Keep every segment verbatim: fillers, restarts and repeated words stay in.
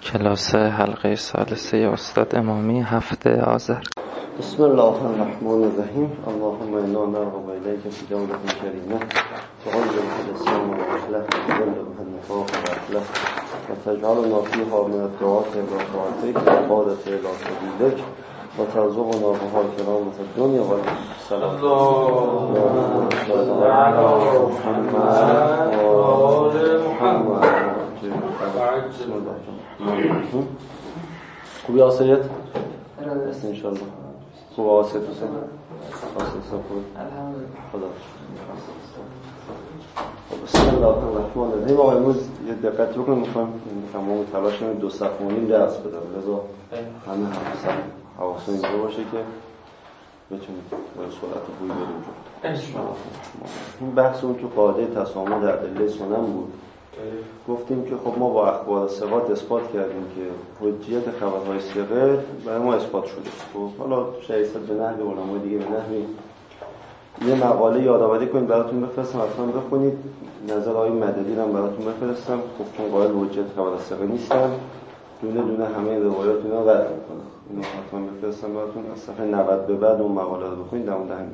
کلاس حلقه ثالثه استاد امامی هفته آذر. بسم الله الرحمن الرحیم. اللهم انا نرغب الیک فی دولة کریمه تغیر الاسلام واصلح وتذل بها النفاق واصلح وتجعلنا فیها من الدعاة الی طاعتک والعبادة الی سبیلک وترزقنا بها کرامة الدنیا والآخرة. اللهم صل علی محمد و آل محمد. بسم الله. خوبی آسایت؟ است انشالله. خوب آسایت حسین؟ آسایت خوب؟ الحمدلله. خدا بسم الله الرحمن الرحیم. آقا امروز یه دقت بکنیم، میخوایم تمام تلاش کنیم دو صفحه و نیم درس بدم، لذا همه حواسم حواسم اینجا باشه که بتونیم با سرعت بوی بریم جلو. این بحث اون تو قاعده تسامح در ادله سنن بود. گفتیم که خب ما با اخبار ثقات اثبات کردیم که حجیت خبرهای ثقه برای ما اثبات شده. خب حالا شایسته به نحو علمای دیگه به نحوی یه مقاله یادآوری کنید براتون بفرستم، حتما بخونید. نظر آقای مددی رو هم براتون بفرستم. خب چون قائل حجیت خبر ثقه نیستم، دونه دونه همه روایات اینا رد میکنم. اینو حتما بفرستم براتون. از صفحه نود به بعد اون مقاله رو بخونید. در مورد همین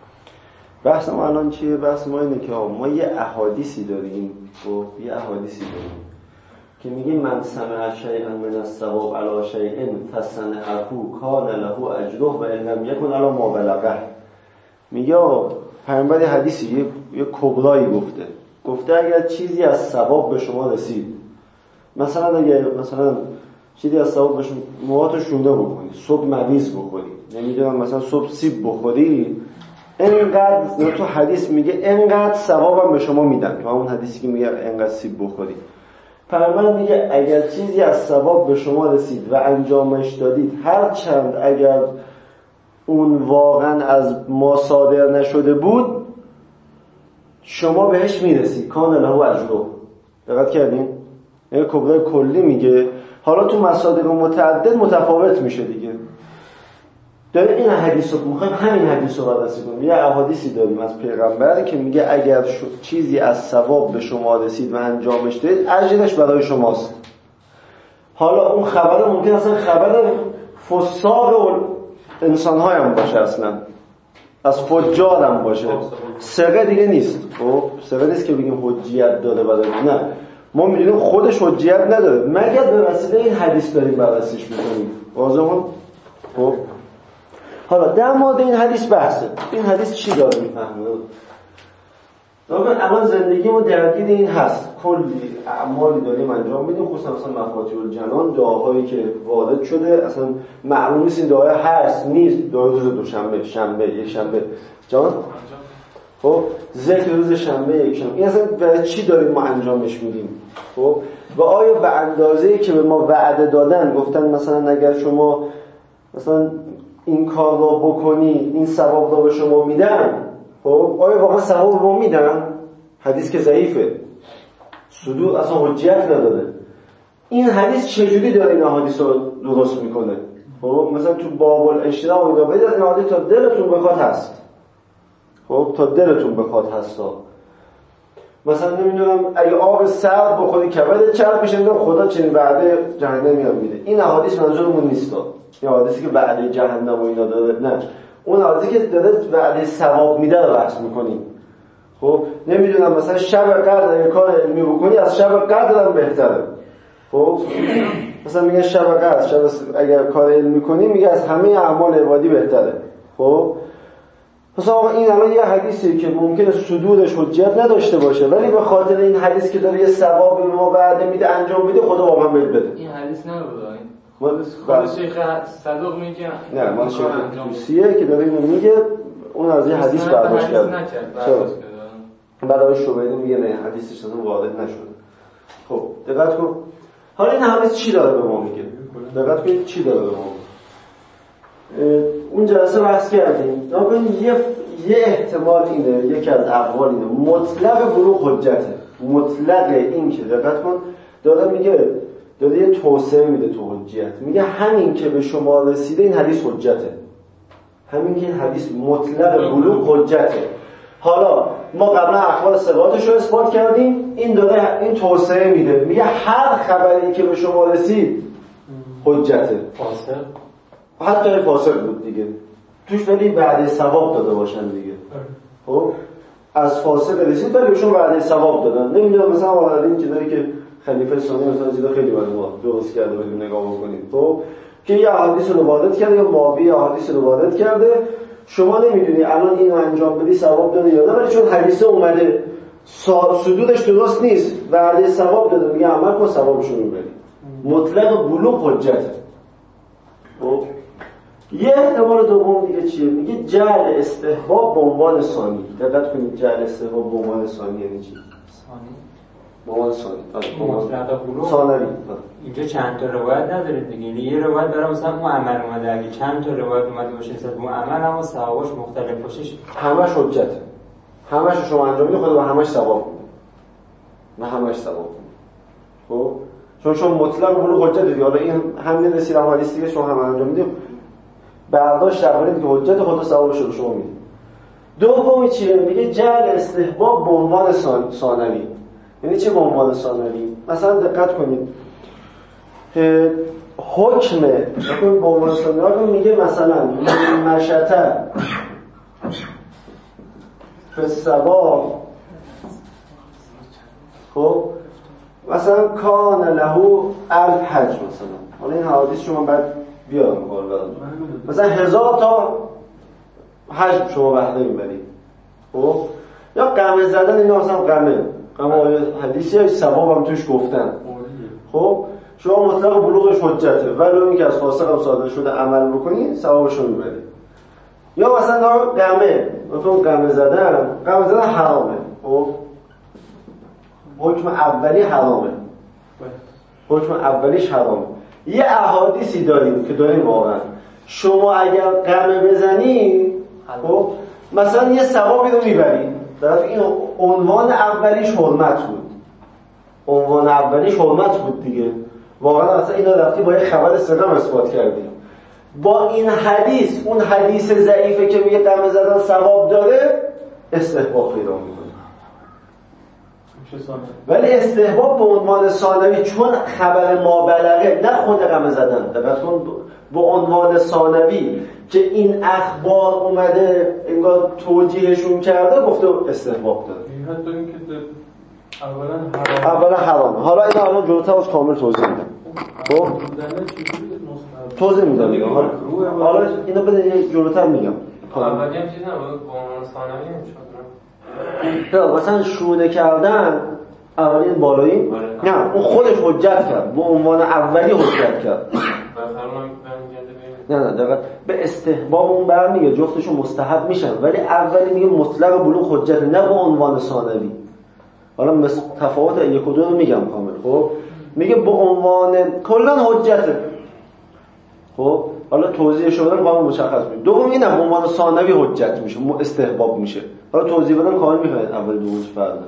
بحث ما الان چیه؟ بحث ما اینه که ما یه احادیثی داریم، خب یه احادیثی داریم که میگه من سمع شیئا من الثواب علی شیء فسنعه کان له اجره و ان لم یکن علی ما بلغه. میگه پیامبر حدیثی یه, یه کبرایی گفته گفته اگر چیزی از ثواب به شما رسید، مثلا اگه مثلا چیزی از ثواب به شما مواتو شونده بکنی، صبح مویز بخوری، نمیدونم مثلا صبح سیب بخوری، اینقدر تو حدیث میگه اینقدر ثوابم به شما میدم. تو همون حدیثی که میگه اینقدر سیب بخوری، پیامبر میگه اگر چیزی از ثواب به شما رسید و انجامش دادید، هر چند اگر اون واقعا از ما صادر نشده بود، شما بهش میرسید. کان له اجره. دقت کردین؟ یه کبرای کلی میگه. حالا تو مصادر متعدد متفاوت میشه دیگه. داره این حدیث رو میخوایم همین حدیث رو بررسی کنیم. یه احادیثی داریم از پیغمبر که میگه اگر چیزی از ثواب به شما رسید و انجامش دادید، اجرش برای شماست. حالا اون خبر ممکن اصلا خبر فساق انسان‌های هم باشه، اصلا از فجار هم باشه، ثقه دیگه نیست. خب ثقه نیست که بگیم حجیت داره برای نه، ما میدونیم خودش حجیت نداره مگر به وسیله این حدیث داریم بررسیش میکنیم. واضحه؟ خب حالا در مورد این حدیث بحثه. این حدیث چی داره میفهمه؟ الان زندگیمون درگیر این هست، کلی اعمالی داریم انجام میدیم، خصوصا مثلا مفاتیح الجنان، دعاهایی که وارد شده، اصلا معلوم نیست این دعا هست نیست. دعای روز دوشنبه، شنبه، یک شنبه جان، خب ذکر روز شنبه، یک شنبه، این اصلا برای چی داریم ما انجامش میدیم؟ خب و آیا به اندازه‌ای که به ما وعده دادن، گفتن مثلا اگر شما مثلا این کار رو بکنی این ثواب رو به شما میدن، خب آیا واقعا ثواب رو میدن؟ حدیث که ضعیفه، صدور اصلا حجیت نداره. این حدیث چجوری داره این حدیث رو درست میکنه؟ خب مثلا تو باب الاشتراک اینا بده این حدیث تا دلتون بخواد هست، خب تا دلتون بخواد هستا. مثلا نمیدونم اگه آب سرد بخوری کبدت چرب میشه، میگم خدا چنین وعده جهنمی هم میده. این حدیث منظورمون نیست. این حدیثی که وعده جهنم و اینا داره، نه، اون حدیثی که داره وعده ثواب میده رو بحث میکنیم. خب نمیدونم مثلا شب قدر اگه کار علمی بکنی از شب قدر هم بهتره. خب مثلا میگه شب قدر شب اگر کار علمی کنی میگه از همه اعمال عبادی بهتره. خب مثلا این الان یه حدیثی که ممکنه صدورش حجیت نداشته باشه، ولی به خاطر این حدیث که داره یه ثوابی به ما وعده میده انجام میده، خدا واقعا بهت بده. این حدیث نبوده، ما خود شیخ صدوق میگه نه، ما شیخ توصیه که داره اینو میگه، اون از یه حدیث برداشت کرد. بعد شوبیدی میگه نه حدیثش اصلا وارد نشده. خب دقت کن. حالا این حدیث چی داره به ما میگه؟ دقت کنید چی داره به ما میگه. اون جلسه بحث کردیم. نگاه یه یه احتمال اینه، یکی از اقوال اینه، مطلق بلوغ حجته. مطلق این که دقت کن داره میگه، داره یه توسعه میده تو حجیت. میگه همین که به شما رسیده این حدیث حجته. همین که این حدیث مطلق بلوغ حجته. حالا ما قبلا اخبار ثقاتش رو اثبات کردیم، این داره این توسعه میده، میگه هر خبری که به شما رسید حجته. فاسق حتی فاسق بود دیگه، توش ولی وعده ثواب داده باشن دیگه. خب از فاسق رسید ولی بهشون وعده ثواب دادن. نمیدونم مثلا واقعا این چیزایی که خلیفه ثانی مثلا چیزا خیلی برای ما درست کرده بریم نگاه بکنیم. خب که یه حدیث رو وارد کرده یا معاویه حدیث رو وارد کرده، شما نمیدونی الان اینو انجام بدی ثواب داره یا نه، ولی چون حدیث اومده صدورش درست نیست وعده ثواب داده، میگه عمل کن ثوابشو میبری. مطلق بلوغ حجته. خب یه احتمال دوم دیگه چیه؟ میگه جعل استحباب به عنوان ثانی. دقت کنید جعل استحباب به عنوان ثانی یعنی چی؟ ثانی به عنوان ثانی. مطلق بلوغ ثانوی. اینجا چند تا روایت نداره دیگه. یه روایت داره مثلا اون عمل اومده، اگه چند تا روایت اومده باشه مثلا اون عمل اما ثوابش مختلف باشه همش حجته. همش شما انجام میدید خود و همش ثواب میده. نه همش ثواب میده. خب چون شما مطلق بلوغ حجت دیگه. حالا این همین رسیدم حدیث دیگه شما هم انجام میدید، برداشت درباره اینکه حجت خود ثوابش رو شما میدید. دومی چیه؟ میگه جعل استحباب به عنوان ثانوی. یعنی چه به عنوان ثانوی؟ مثلا دقت کنید حکم به عنوان ثانوی میگه مثلا مشته فالثواب، خب مثلا کان له الف حج مثلا. حالا این حدیث شما بعد بیارم کار براتون، مثلا هزار تا حج شما بهره میبرید. خب یا قمه زدن، اینا مثلا قمه قمه حدیثی های ثواب هم توش گفتن. خب شما مطلق بلوغش حجته، ولی اون که از فاسق هم صادر شده عمل بکنی ثوابش رو میبرید. یا مثلا قمه مثلا قمه زدن قمه زدن حرامه. خب حکم اولی حرامه، حکم اولیش حرامه. یه احادیثی داریم که داریم واقعا شما اگر قمه بزنی خب مثلا یه ثوابی رو میبری. در حالی این عنوان اولیش حرمت بود، عنوان اولیش حرمت بود دیگه. واقعا اصلا اینا رفتی با یه خبر ثقه اثبات کردیم. با این حدیث اون حدیث ضعیفه که میگه قمه زدن ثواب داره استحباب پیدا میکنه. ولی استحباب به عنوان ثانوی چون خبر ما بلغه، نه خود قمه زدن، دقت کن به عنوان ثانوی که این اخبار اومده انگار توجیهشون کرده گفته استحباب داره. حتی این که اولا حرام اولا حرامه. حالا اینا الان جلوتر از کامل توضیح میدم. خب توضیح میدم دیگه. حالا اینو بده یه جلوتر میگم. اولی هم چیز نبود به عنوان ثانوی نمیشد. مثلا شونه کردن اولی بالایی نه اون خودش حجت کرد، به عنوان اولی حجت کرد. نه نه دقیقا به استحباب اون برمیگه، جفتشون مستحب میشن، ولی اولی میگه مطلق بلوغ حجت، نه به عنوان ثانوی. حالا تفاوت یک و دو رو میگم کامل. خب میگه به عنوان کلا حجته. خب حالا توضیحش رو بدم کامل مشخص میشه. دوم اینه به عنوان ثانوی حجت میشه، استحباب میشه. حالا توضیح بدم کامل میفهمید اول دومش فرق.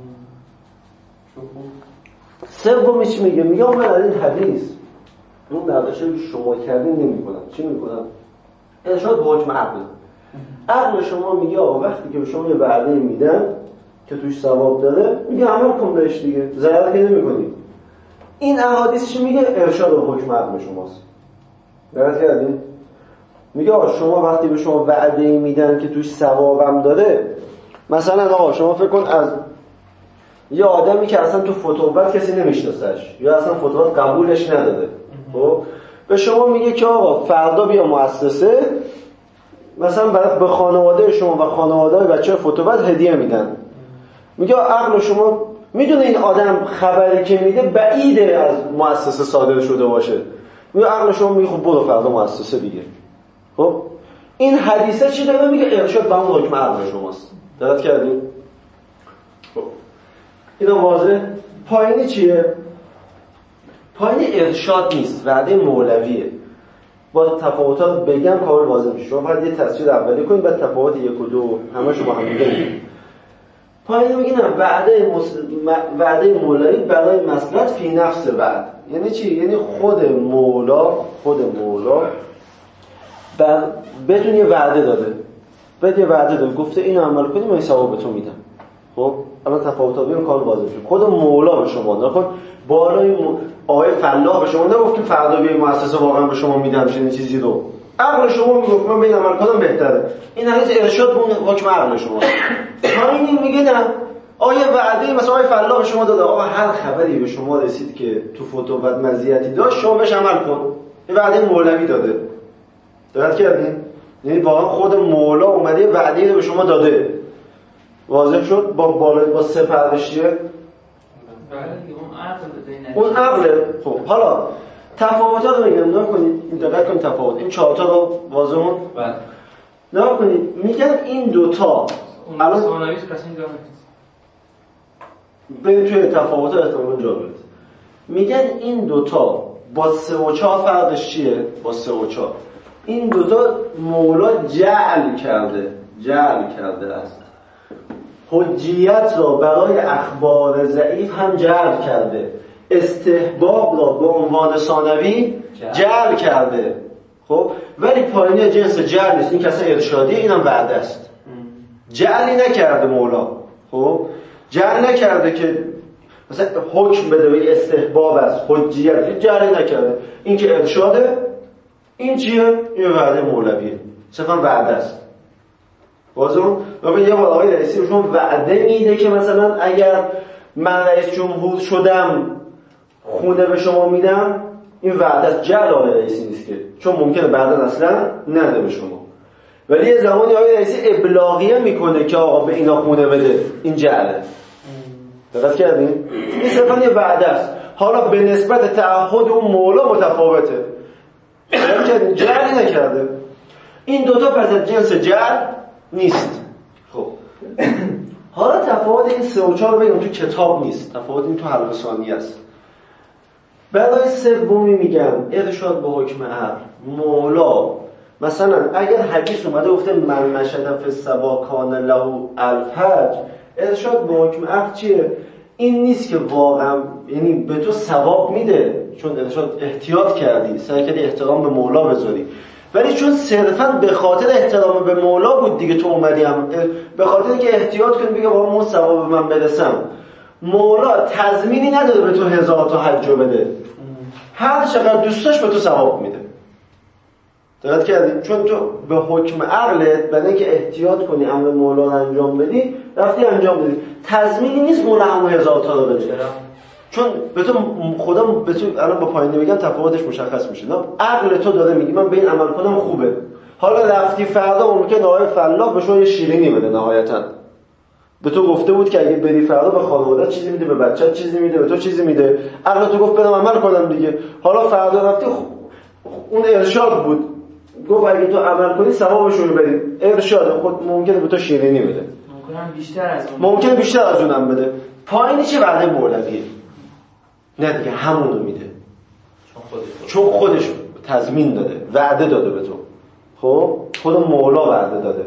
سومیش میگه میگه من از این حدیث اون برداشتی که شما کردین نمی‌کنم. چی می‌کنم؟ ارشاد به حکم عقل. عقل شما میگه وقتی که به شما یه وعده میدن که توش ثواب داره، میگه عمل کن بهش دیگه، ضرر که نمی‌کنی. این احادیثش میگه ارشاد به حکم عقل شماست. درست کردین؟ میگه آقا شما وقتی به شما وعده میدن که توش ثوابم داره، مثلا آقا شما فکر کن از یه آدمی که اصلا تو فتوبت کسی نمیشناسش یا اصلا فتوبت قبولش نداده، خب به شما میگه که آقا فردا بیا مؤسسه، مثلا برای به خانواده شما و خانواده بچه‌های فتوبت هدیه میدن. میگه عقل شما میدونه این آدم خبری که میده بعیده از مؤسسه صادر شده باشه، میگه عقل شما میگه خب برو فردا مؤسسه دیگه. خب این حدیثه چی داره میگه؟ ارشاد به اون حکم عقل شماست. دقت کردین؟ خب اینا واضحه. پایینی چیه؟ پایین ارشاد نیست، وعده مولویه. با تفاوتات بگم کار واضح میشه. شما باید یه تصویر اولی کنید بعد تفاوت یک و دو همه شما هم میگید. پایین میگه نه وعده مس... وعده مولوی برای مصلحت فی نفس وعد. یعنی چی؟ یعنی خود مولا خود مولا بر بهتون یه وعده داده بعد یه وعده داد گفته اینو عمل کنی من ثواب به تو میدم. خب الان تفاوت‌ها بین کار واضح شد. خود مولا به شما نکن بالای آقای فلاح به شما نگفت که فردا بیای مؤسسه واقعا به شما میدم چنین چیزی رو. عقل شما میگفت من بین عمل کنم بهتره. این هنوز ارشاد اون حکم عقل شما. همین میگه نه آیا وعده مثلا آقای فلاح به شما داده آقا هر خبری به شما رسید که تو فتوت مزیتی داشت شما بهش عمل کن. این وعده مولوی داده. دقت کردین؟ یعنی واقعا خود مولا اومده وعده رو به شما داده. واضح شد با بالا با سه پرورشیه بله اون عقل اون عقله. خب حالا تفاوت‌ها رو میگم نگاه کنید دقت کنید تفاوت این چهار تا رو واضحون بله نگاه کنید میگن این دوتا الان ثانوی کسی جا بریم توی تفاوت‌ها احتمالاً جا برید. میگن این دوتا با سه و چهار فرقش چیه؟ با سه و چهار این دوتا مولا جعل کرده جعل کرده است حجیت را برای اخبار ضعیف هم جعل کرده استحباب را به عنوان ثانوی جعل کرده. خب ولی پایینی جنس جعل نیست این کسا ارشادی اینم وعده است. جعلی نکرده مولا. خب جعل نکرده که مثلا حکم بده به استحباب است حجیت جعلی نکرده این که ارشاده این چیه؟ این وعده مولویه صرفا وعده است. بازم ببین یه بار آقای رئیسی رو شما وعده میده که مثلا اگر من رئیس جمهور شدم خونه به شما میدم این وعده است جعل آقای رئیسی نیست که چون ممکنه بعدا اصلا نده به شما ولی یه زمانی آقای رئیسی ابلاغیه میکنه که آقا به اینا خونه بده این جعله. دقت کردین؟ این صرفا یه وعده است. حالا به نسبت تعهد اون مولا متفاوته. دقت کردین؟ جعلی نکرده. این دوتا پس از جنس جعل نیست. خب حالا تفاوت این سه و چهار بگم تو کتاب نیست تفاوت این تو حلقه ثانی است. برای سومی میگم ارشاد به حکم عقل مولا مثلا اگر حدیث اومده گفته من نشد فی السبا کان له الفجر ارشاد به حکم عقل چیه؟ این نیست که واقعا یعنی به تو ثواب میده چون ارشاد احتیاط کردی سعی کردی احترام به مولا بذاری ولی چون صرفا به خاطر احترام به مولا بود دیگه تو اومدی هم به خاطر که احتیاط کنی بگه واقعا اون ثواب من برسم مولا تضمینی نداره به تو هزار تا حج بده هر چقدر دوست داشت به تو ثواب میده. دقت کردی؟ چون تو به حکم عقلت برای اینکه احتیاط کنی امر مولا رو انجام بدی رفتی انجام بدی تضمینی نیست مولا همون هزار تا رو بده چون به تو خدا به تو الان با پایینی میگم تفاوتش مشخص میشه. نه عقل تو داره میگی من به این عمل کنم خوبه حالا رفتی فردا ممکنه آقای فلاح به شما یه شیرینی بده نهایتا به تو گفته بود که اگه بری فردا به خانواده چیزی میده به بچه‌ت چیزی میده به تو چیزی میده عقل تو گفت برم عمل کنم دیگه حالا فردا رفتی اون ارشاد بود گفت اگه تو عمل کنی ثوابشو میبری ارشاد خود ممکنه به تو شیرینی بده ممکنه بیشتر از اون ممکنه بیشتر از اونم بده پایینی چه وعده مولویه نه دیگه همون رو میده چون خودش تضمین داده وعده داده به تو. خب خود مولا وعده داده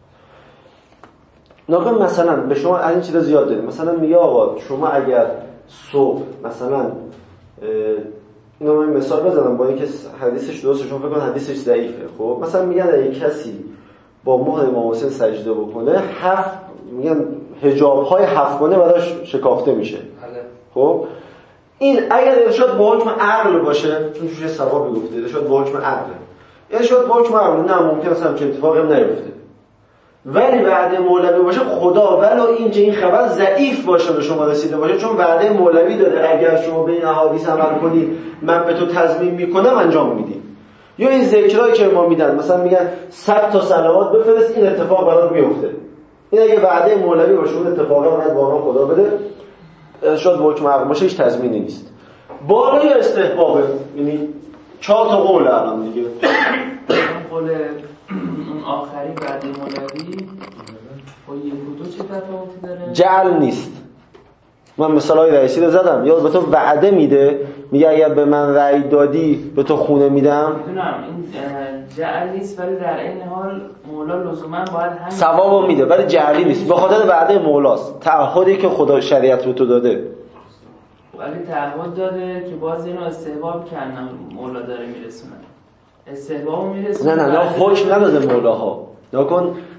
ناگهان مثلا به شما از این چیزا زیاد داریم مثلا میگه آقا شما اگر صبح مثلا اینو من مثال بزنم با اینکه حدیثش درسته شما فکر کن حدیثش ضعیفه. خب مثلا میگن اگه کسی با مهر امام حسین سجده بکنه هفت میگن حجاب‌های هفت گانه براش شکافته میشه. خب این اگر ارشاد با حکم عقل باشه چون چه ثوابی گفته ارشاد با حکم عقل ارشاد با حکم عقل نه ممکنه اصلا چه اتفاقی هم نیفته ولی وعده مولوی باشه خدا ولو اینجا این خبر ضعیف باشه به شما رسیده باشه چون وعده مولوی داده اگر شما به این احادیث عمل کنی من به تو تضمین میکنم انجام میدی. یا این ذکرایی که ما میدن مثلا میگن صد تا صلوات بفرست این اتفاق برات میفته این اگه وعده مولوی باشه اون اتفاقا باید واقعا خدا بده ارشاد به حکم عقل باشه هیچ تضمینی نیست. بالای استحبابه یعنی چهار تا قول الان دیگه قول اون آخری بعد مولوی با یک و دو چه تفاوتی داره؟ جعل نیست. من مثالای رئیسی رو زدم یا به تو وعده میده میگه اگر به من رأی دادی به تو خونه میدم میدونم این جعل نیست ولی در این حال مولا لزوما باید همین ثوابو میده ولی جعلی نیست به خاطر وعده مولاست تعهدی که خدا شریعت رو تو داده ولی تعهد داده که باز اینو استحباب کردن مولا داره میرسونه استحباب میرسونه نه نه نه حکم نداده مولاها نکن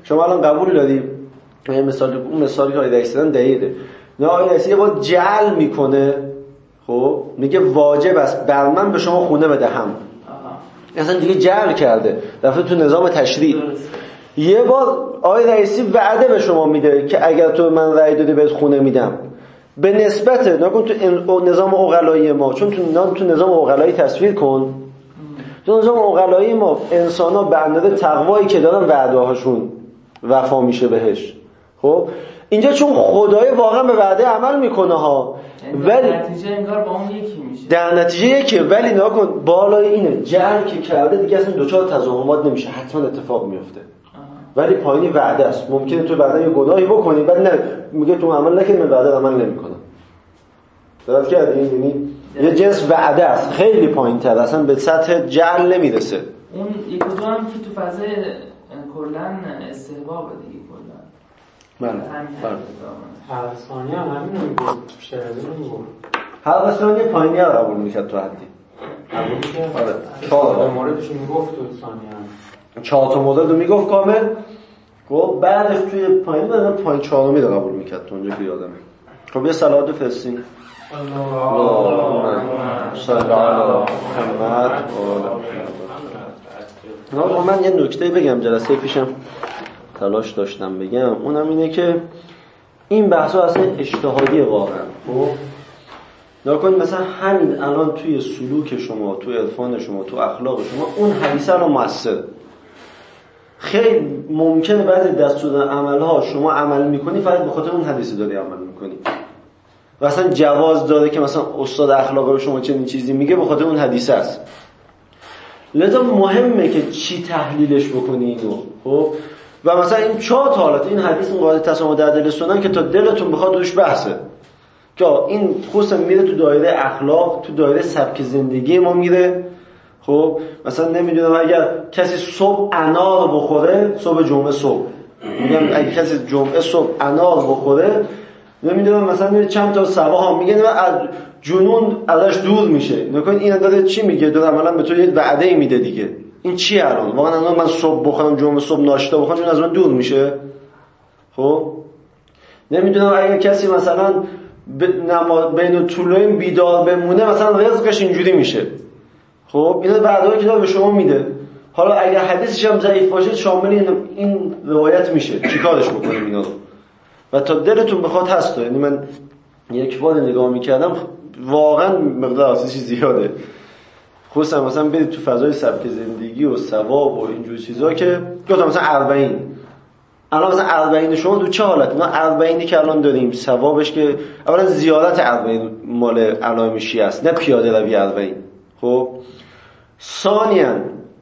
شما الان قبول داری یه مثال اون مثالی که آقای رئیسی دادن دقیقه. نه آقای رئیسی یه بار جعل میکنه، خب میگه واجب است بر من به شما خونه بدهم. اصلا دیگه جعل کرده، رفته تو نظام تشریع. یه بار آقای رئیسی وعده به شما میده که اگر تو من رأی دادی بهت خونه میدم. به نسبت نکن تو نظام عقلایی ما، چون تو تو نظام عقلایی تصویر کن، تو نظام عقلایی ما انسانا به اندازه تقوایی که دارن وعده هاشون وفا میشه بهش. خب اینجا چون خدای واقعا به وعده عمل میکنه ها، ولی در نتیجه انگار با اون یکی میشه، در نتیجه یکیه، ولی نکن بالای اینه جعل که کرده دیگه اصلا دوچار تضاهمات نمیشه، حتما اتفاق میفته. ولی پایینی وعده است. ممکنه تو بعدا یه گناهی بکنی بعد نه میگه تو عمل نکنی، من وعده عمل نمیکنم. درست کردی؟ یعنی یه جنس وعده است، خیلی پایین‌تر، اصلا به سطح جعل نمیرسه. اون یک دو هم که تو فضای کلا استحباب دیگه کلا. بله. بله. هر ثانیه هم همین رو میگفت، شرعی رو میگفت. هر ثانیه پایینی رو قبول میکرد تو حدی. قبول میکرد؟ آره. چهار موردش میگفت تو ثانیه هم. چهار تا مورد رو میگفت کامل. گفت بعدش توی پایین بعدم پایین چهارمی رو قبول میکرد تو اونجا که یادمه. خب یه صلوات بفرستین. اللهم صل علی محمد. نه من یه نکته بگم، جلسه پیشم تلاش داشتم بگم، اونم اینه که این بحثا اصلا اجتهادیه واقعا. خب نکن مثلا همین الان توی سلوک شما، توی عرفان شما، تو اخلاق شما اون حدیثه رو مؤثر. خیلی ممکنه بعضی دستور عملها شما عمل میکنی فقط به خاطر اون حدیثی داری عمل میکنی و اصلا جواز داره که مثلا استاد اخلاق به شما چنین چیزی میگه به خاطر اون حدیثه است. لذا مهمه که چی تحلیلش بکنی اینو. خب و مثلا این چهار تا حالت این حدیث این قاعده تسامح در دل سنن که تا دلتون بخواد روش بحثه که این خصوصا میره تو دایره اخلاق، تو دایره سبک زندگی ما میره. خب مثلا نمیدونم اگر کسی صبح انار بخوره، صبح جمعه صبح میگم اگه کسی جمعه صبح انار بخوره، نمیدونم مثلا میره چند تا سبا هم میگه از جنون ازش دور میشه. نکن این داره چی میگه؟ داره عملا به تو یه وعده میده دیگه. این چیه الان؟ واقعا الان من صبح بخورم جمعه صبح ناشتا بخورم چون از من دور میشه. خب نمیدونم اگه کسی مثلا بین طولوین بیدار بمونه مثلا رزقش اینجوری میشه. خب اینا وعده‌ای که داره به شما میده. حالا اگر حدیثش هم ضعیف باشه شامل این, این روایت میشه. چیکارش بکنیم اینا رو؟ و تا دلتون بخواد هست. یعنی من یک بار نگاه میکردم واقعا مقدار اساسی زیاده. خصوصا مثلا برید تو فضای سبک زندگی و ثواب و اینجور چیزا که گفتم مثلا اربعین. الان مثلا اربعین شما تو چه حالتی؟ ما اربعینی که الان داریم ثوابش که اولا زیارت اربعین مال علائم شیعه است، نه پیاده روی اربعین. خب ثانیاً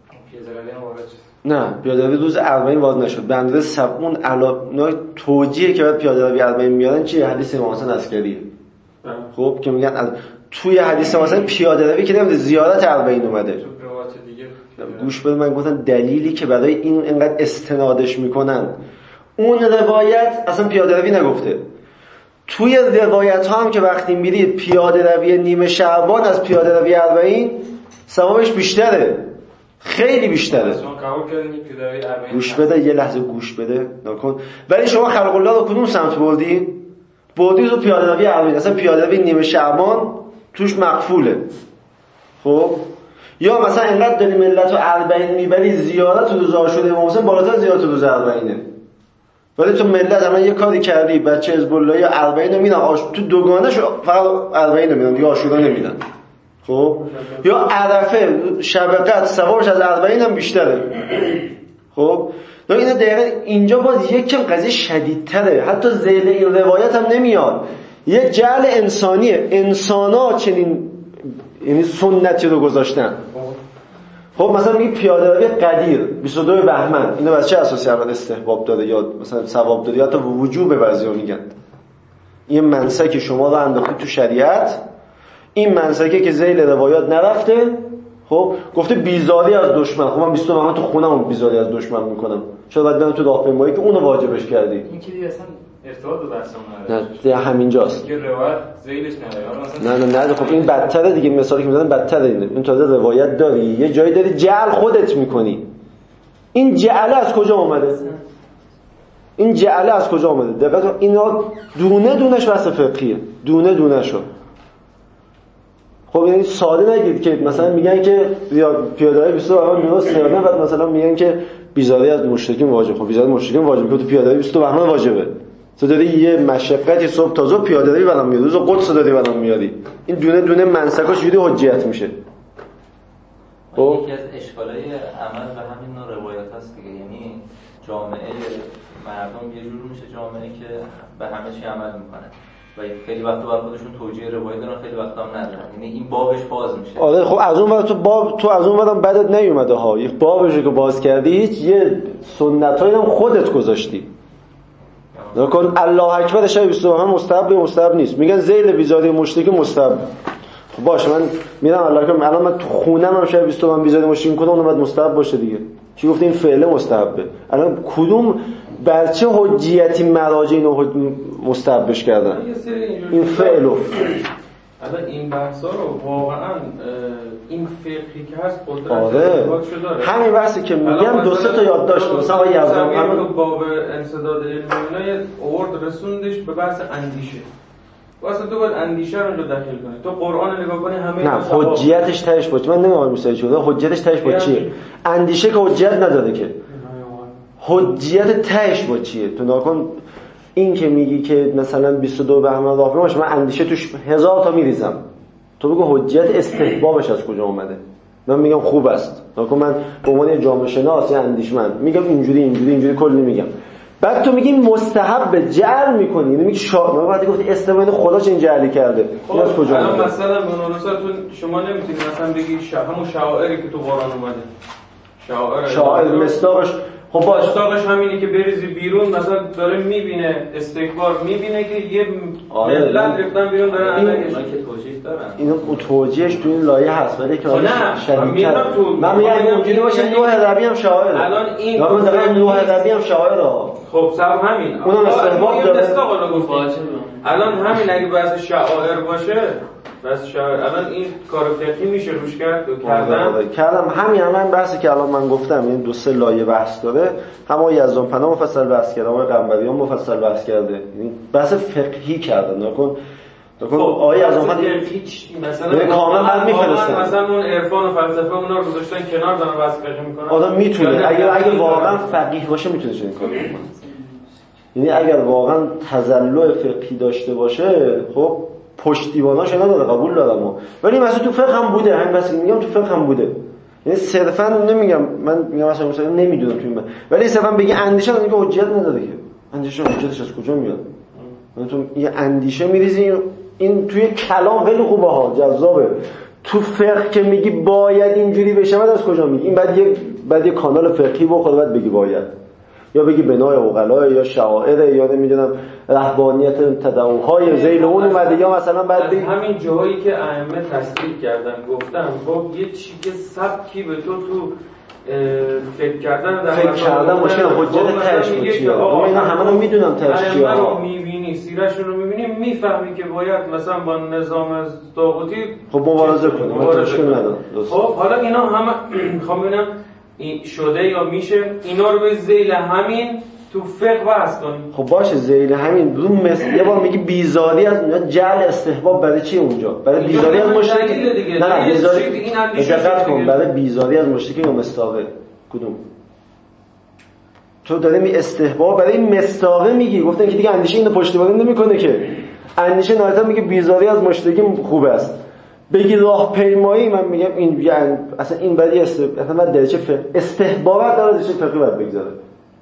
نه پیاده روی روز اربعین وارد نشد. به اندازه سب اون علائم توجیه که بعد پیاده روی اربعین میارن چیه؟ حدیث امام حسن عسکریه. خب که میگن از توی حدیث مثلا پیاده روی که نمیده زیارت اربعین اومده. گوش بده من گفتم دلیلی که برای این اینقدر استنادش میکنن اون روایت اصلا پیاده روی نگفته. توی روایت ها هم که وقتی میرید پیاده روی نیمه شعبان از پیاده روی اربعین ثوابش بیشتره، خیلی بیشتره. گوش بده یه لحظه گوش بده نکن. ولی شما خلق الله رو کدوم سمت بردی؟ بردی رو پیاده روی اربعین. اصلا پیاده روی نیمه شعبان توش مقفوله. خب یا مثلا اینقدر داری ملت رو اربعین میبری زیارت روز عاشوره امام حسین بالاتر زیارت روز اربعینه، ولی تو ملت الان یه کاری کردی بچه حزب الله یا اربعین رو میدن آش... تو دوگانه شو فقط اربعین رو میدن یا عاشوره نمیدن. خب یا عرفه شب قدر ثوابش از اربعین هم بیشتره. خب اینا دقیقا اینجا باز یک کم قضیه شدیدتره، حتی ذیل این روایت هم نمیاد. یک جعل انسانیه، انسانا چنین یعنی سنتی رو گذاشتن. خب مثلا میگه پیاده روی قدیر بیست و دو بهمن اینو واسه چه اساسی اول استحباب داده یا مثلا ثواب داده یا تا وجوب بعضیا میگن این منسک شما رو انداخته تو شریعت، این منسکه که ذیل روایات نرفته. خب گفته بیزاری از دشمن. خب من بیست و دو بهمن تو خونم بیزاری از دشمن میکنم، چرا باید برم تو راهپیمایی که اونو واجبش کردی؟ این که دیگه اصلا ارتباط به بحثمون نداره. نه همینجاست که روایت ذیلش نداره. نه نه نه خب این بدتره دیگه. مثالی که میزنن بدتره اینه. این تازه روایت داری یه جایی داری جعل خودت میکنی. این جعل از کجا اومده؟ این جعله از کجا اومده؟ دقت کن اینا دونه دونش بحث فقهیه، دونه دونه شو. خب یعنی ساده نگید که مثلا میگن که پیاده‌روی بیست و دو بهمن میراث نیابه، بعد مثلا میگن که بیزاری از مشرکین واجب. خب بیزاری مشرکین واجبه که تو پیاده‌روی بیست و دو بهمن واجبه. تو داری یه مشقتی صبح تا ظهر پیاده‌روی برام میاد، روز قدس داری برام میاری. این دونه دونه منسکاش جوری حجیت میشه. خب یکی از اشکالای عمل به همین نوع روایت هست دیگه، یعنی جامعه مردم یه جور میشه جامعه که به همه چی عمل میکنه و خیلی وقتا بر خودشون توجیه روایی دارن، خیلی وقتا هم ندارن، یعنی این بابش باز میشه. آره خب از اون ور تو باب تو از اون ورم بدت نیومده ها، یک بابش که باز کردی هیچ یه سنتایی هم خودت گذاشتی. نکن الله اکبر شب بیست و دو هم مستحب مستحب نیست، میگن ذیل بیزاری مشرک مستحب. خب باشه من میرم الله اکبر، الان من تو خونم هم شب بیست و دو من بیزاری مشرک کنم، اون بعد مستحب باشه دیگه. چی گفت این فعل مستحبه؟ الان کدوم بر چه حجیتی مراجع اینو مستحبش کردن؟ این فعلو الان این بحثا رو واقعا این فقهی که هست قدرت آره. داره. همین بحثی که میگم دو سه تا یادداشت مثلا آقای یزدان همین باب انسداد علمی اورد رسوندش به بحث اندیشه. واسه تو باید اندیشه رو اونجا داخل کنی. تو قرآن رو نگاه کنی همه نه حجیتش تهش باشه. من نمیدونم مثلا چی بوده حجیتش تهش با چیه؟ اندیشه که حجیت نداره که. حجیت تهش با چیه؟ تو ناکن این که میگی که مثلا بیست و دو بهمن راه باشه من اندیشه توش هزار تا میریزم، تو بگو حجیت استحبابش از کجا اومده؟ من میگم خوب است، ناکن من به عنوان جامعه شناس یا اندیشمند میگم اینجوری اینجوری اینجوری کلی میگم، بعد تو میگی مستحب جعل میکنی، میگی شا... من بعد گفتی استعمال خدا چه این جعلی کرده این از کجا الان اومده؟ مثلا مناسبتون شما نمیتونید مثلا بگی ش... همون شعائری که تو قرآن اومده شعائر شعائر مصداقش خب باش مصداقش همینی که بریزی بیرون مثلا داره میبینه استکبار میبینه که یه آره ملت ریختن بیرون دارن این... علنگش که توجیه دارن اینو توجیهش تو این لایه هست ولی که نه من میگم تو من میگم اونجوری باشه نوح ربی هم شاعره الان این من دارم نوح ربی هم شاعره خب سب همین اونم استحباب داره الان همین اگه بحث شعائر باشه بس شاعر الان این کار فقهی میشه روش کرد و کردن کردم همین همین بحثی که الان من گفتم این دو سه لایه بحث داره، هم آقای یزدان پناه مفصل بحث کرده، آقای قنبریان مفصل بحث کرده، یعنی بحث فقهی کردن. نکن نکن آقای یزدان پناه مثلا کاملا من میفرستم مثلا اون عرفان و فلسفه اونا رو گذاشتن کنار دارن بحث فقهی میکنن. آدم میتونه اگه اگه واقعا فقیه باشه میتونه چنین کاری کنه، یعنی اگر واقعا تزلع فقهی داشته باشه خب پشتیباناش نداره قبول دارم، ولی مثلا تو فقه هم بوده، همین بس میگم تو فقه هم بوده، یعنی صرفا نمیگم من میگم مثلا مثلا نمیدونم تو این، ولی صرفا بگی اندیشه میگه حجیت نداره که اندیشه حجیتش از کجا میاد؟ یعنی تو یه اندیشه میریزی این توی کلام خیلی خوبه ها جذابه، تو فقه که میگی باید اینجوری بشه بعد از کجا میگی؟ این بعد یه بعد یه کانال فقهی بخواد بعد بگی باید، یا بگی بنای عقلا یا شعائر یا نمیدونم رهبانیت تداعوهای ذیل اون اومده، یا مثلا بعد بگی همین جاهایی که ائمه تصدیق کردن گفتم خب یه چیز سبکی به تو تو فکر کردن در فکر کردن باشه حجت تهش چیه؟ من اینا همه رو میدونم تهش چیه. ائمه رو میبینی سیرهشون رو میبینی میفهمی که باید مثلا با نظام طاغوتی خب مبارزه کنیم، مشکل نداره. خب حالا اینا همه میخوام ببینم این شده یا میشه اینا رو به ذیل همین تو فقه واسه کنیم. خب باشه ذیل همین رو مثل یه بار میگی بیزاری از جعل استحباب برای چی اونجا؟ برای بیزاری از مشرک نه نه بیزاری این دقت کن برای بیزاری از مشرک یا مستاقه کدوم؟ تو داری می استحباب برای مستاقه میگی، گفتن که دیگه اندیشه اینو پشتیبانی نمیکنه که اندیشه نهایتا میگه بیزاری از مشرک خوبه است. بگی راه پیمایی من میگم این یعنی اصلا این بدی است، اصلا بعد درجه فقه استحبابات داره درجه فقهی باید بگذاره.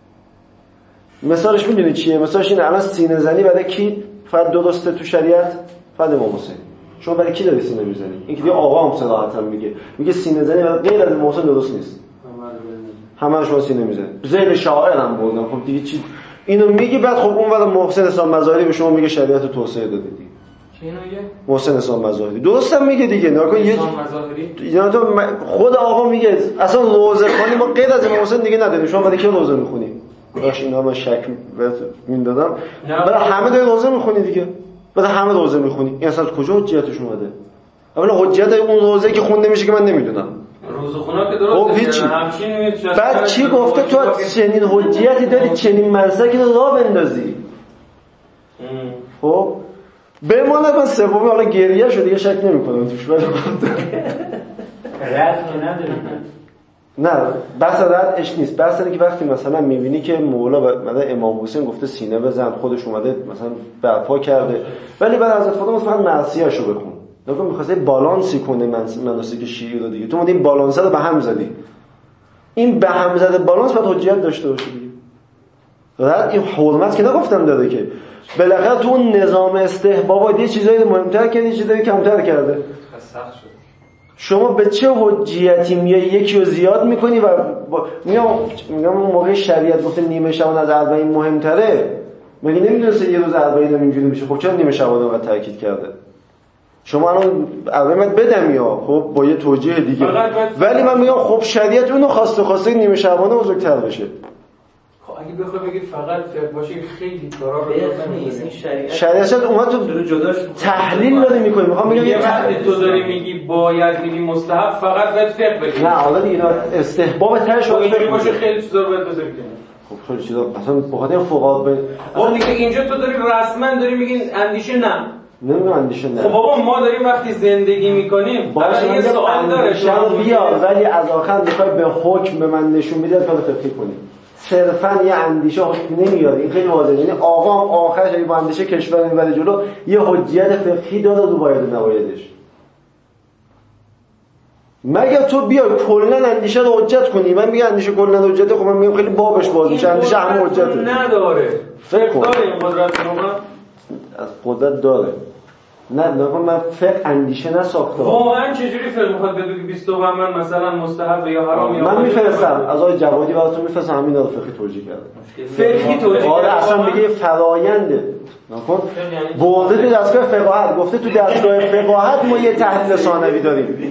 مثالش میدونی چیه؟ مثالش اینه الان سینه زنی برای کی فرد درسته تو شریعت؟ فرد امام حسین. شما برای کی داری سینه میزنی؟ این که دیگه آقا هم صراحتا میگه میگه سینه زنی برای غیر از امام حسین درست نیست. همه شما سینه میزنی. ذیل شاعر هم بردن. خب دیگه چی اینو میگی بعد خب اون وقت محسن اسلام مظاهری به شما میگه شریعت توسعه داده دیگه. چی میگه؟ محسن اسلام مظاهری درستم میگه دیگه. نکن یه اینا تو خود آقا میگه اصلا روزه خوانی ما غیر از امام حسین دیگه نداریم. شما برای کی روزه میخونی؟ باشه اینا من شک میندادم. برای همه داری روزه میخونی دیگه. برای همه روزه میخونی. این اصلا کجا حجیتش اومده؟ اولا حجیت اون روزه که خونده میشه که من نمیدونم. روزخونا که درست همچین میاد. بعد چی گفته تو چنین حجیتی داری چنین منسکی رو راه بندازی؟ خب بماند من سومی حالا گریه شد دیگه شک نمی‌کنم توش ولی رد نداریم. نه بحث ردش نیست، بحث اینه که وقتی مثلا می‌بینی که مولا مثلا امام حسین گفته سینه بزن، خودش اومده مثلا برپا کرده ولی بعد حضرت فاطمه مثلا معصیه‌شو بخون. نگاه می‌خواسته بالانسی کنه مناسک شیعی رو دیگه. تو اومدی این بالانس رو به هم زدی. این به هم زده بالانس باید حجیت داشته باشه دیگه. رد این حرمت که نگفتم داده که بالاخره تو اون نظام استحباب یه چیزایی مهمتر کردی، چیزایی کمتر کرده. شما به چه حجیتی میای یکی رو زیاد میکنی و با... میام میگم اون موقع شریعت گفته نیمه شبانه از اربعین مهمتره، مگه نمیدونسته یه روز اربعین هم اینجوری میشه؟ خب چرا نیمه شبانه رو تاکید کرده؟ شما الان اربعین بدم یا خب با یه توجیه دیگه، ولی من میگم خب شریعت اونو خواسته خواسته نیمه شبانه بزرگتر بشه. اگه بخوای بگید فقط فقه باشه خیلی کارا رو نیست. این شریعت شریعت اومد تو جداش تحلیل داره میکنی. میخوام بگم یه وقتی تو داری میگی باید میگی مستحب فقط باید فقه بگی. نه حالا دیگه استحباب تاش اینجوری باشه خیلی چیزا رو باید بذاری. خب خیلی چیزا مثلا بخاطر فقها به اون دیگه اینجا تو داری رسما داری میگین اندیشه نه. نمیگم اندیشه نه. خب بابا ما داریم وقتی زندگی میکنیم باشه یه سوال داره شما بیا ولی از آخر میخوای به حکم به من نشون میدی تا فقهی کنی. صرفاً یه اندیشه حکم نمیاره. این خیلی واضحه. یعنی آقا هم آخرش اگه با اندیشه کشور میبره جلو یه حجیت فقهی داده رو باید نبایدش. مگر تو بیا کلاً اندیشه رو حجت کنی. من میگم اندیشه کلاً حجت، خب من میگم خیلی بابش باز میشه. اندیشه هم حجته نداره. فکر کن داره این قدرت رو از قدرت داره. نه نگم من فقه اندیشه نساختم. واقعا چجوری فقه میخواد بگی بیست و من مثلا مستحب یا حرام یا من میفرستم از آقای جوادی براتون میفرستم همین رو فقهی توجیه کرده. فقهی توجیه آره اصلا میگه فراینده. نکن برده تو دستگاه فقاهت گفته تو دستگاه فقاهت ما یه تحلیل ثانوی داریم.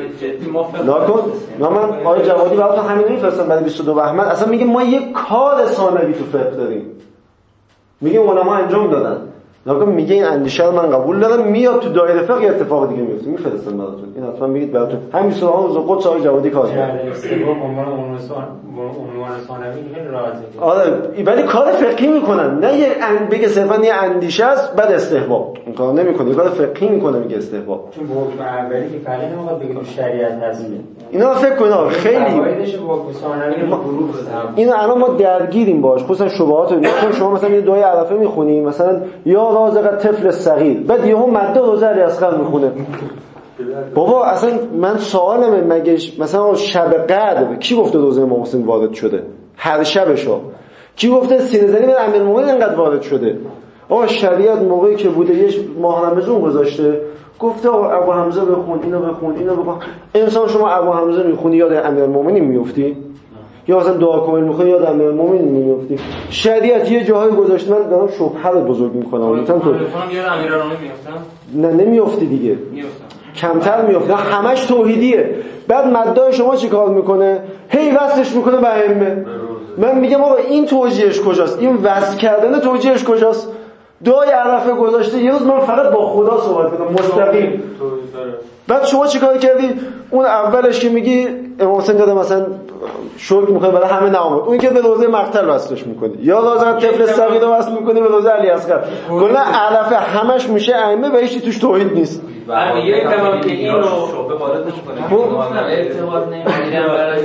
نکن نه من آقای جوادی براتون همین میفرستم برای بیست و دو بهمن اصلا میگه ما یه کار ثانوی تو فقه داریم. میگه علما انجام دادن. نگم میگه این اندیشه رو من قبول دارم، میاد تو دایره فقه اتفاق دیگه میفته. میفرستم براتون این حتما بگید براتون همین سوال روز قدس آقای جوادی کار کرد. استقامت عنوان عنوان ثانوی خیلی راحته. آره ولی کار فقهی میکنن، نه یه ان بگه صرفا یه اندیشه است بعد استحباب. این کار نمیکنه، کار فقهی میکنه میگه استحباب. چون به حکم اولی که فقهی نمیخواد بگه تو شریعت هست. اینا فکر کن خیلی فوایدش به حکم ثانوی رو گروه بزنم. اینا الان ما درگیریم باش، خصوصا شبهات رو میگن. شما مثلا یه دعای عرفه میخونی مثلا یا رازق طفل صغیر، بعد یهو مد روزه علی اصغر میخونه. بابا اصلا من سوالمه مگه مثلا شب قدر کی گفته روزه امام حسین وارد شده؟ هر شبشو کی گفته سینه زنی به امیرالمومنین انقدر وارد شده؟ آقا شریعت موقعی که بوده یه ماه رمضان گذاشته گفته ابو حمزه بخون اینو بخون اینو بخون. انسان شما ابو حمزه میخونی یاد امیرالمومنین میافتی؟ یا مثلا دعا کامل میخونی یاد امیرالمومنین میافتی؟ شریعت یه جاهای گذاشته. من دارم شبهه رو بزرگ میکنم. مثلا تو یاد امیرالمومنین میافتم؟ نه نمیافتی دیگه. میافتم. کمتر میافته. همش توحیدیه. بعد مدای شما چی کار میکنه؟ هی وصلش میکنه به ائمه. من میگم آقا این توجیهش کجاست؟ این وصل کردن توجیهش کجاست؟ دعای عرفه گذاشته یه روز من فقط با خدا صحبت کنم مستقیم. بعد شما چی کار کردی؟ اون اولش که میگی امام حسین داده مثلا شرک میکنه برای همه نامه، اون که به روزه مقتل وصلش میکنی یا لازم طفل صغیر رو وصل میکنی به روزه علی اصغر. کلا عرفه همش میشه ائمه و هیچ توش توحید نیست. یه کلام که اینو شعبه وارد نمی‌کنه. ارتباط نمی‌گیرن برای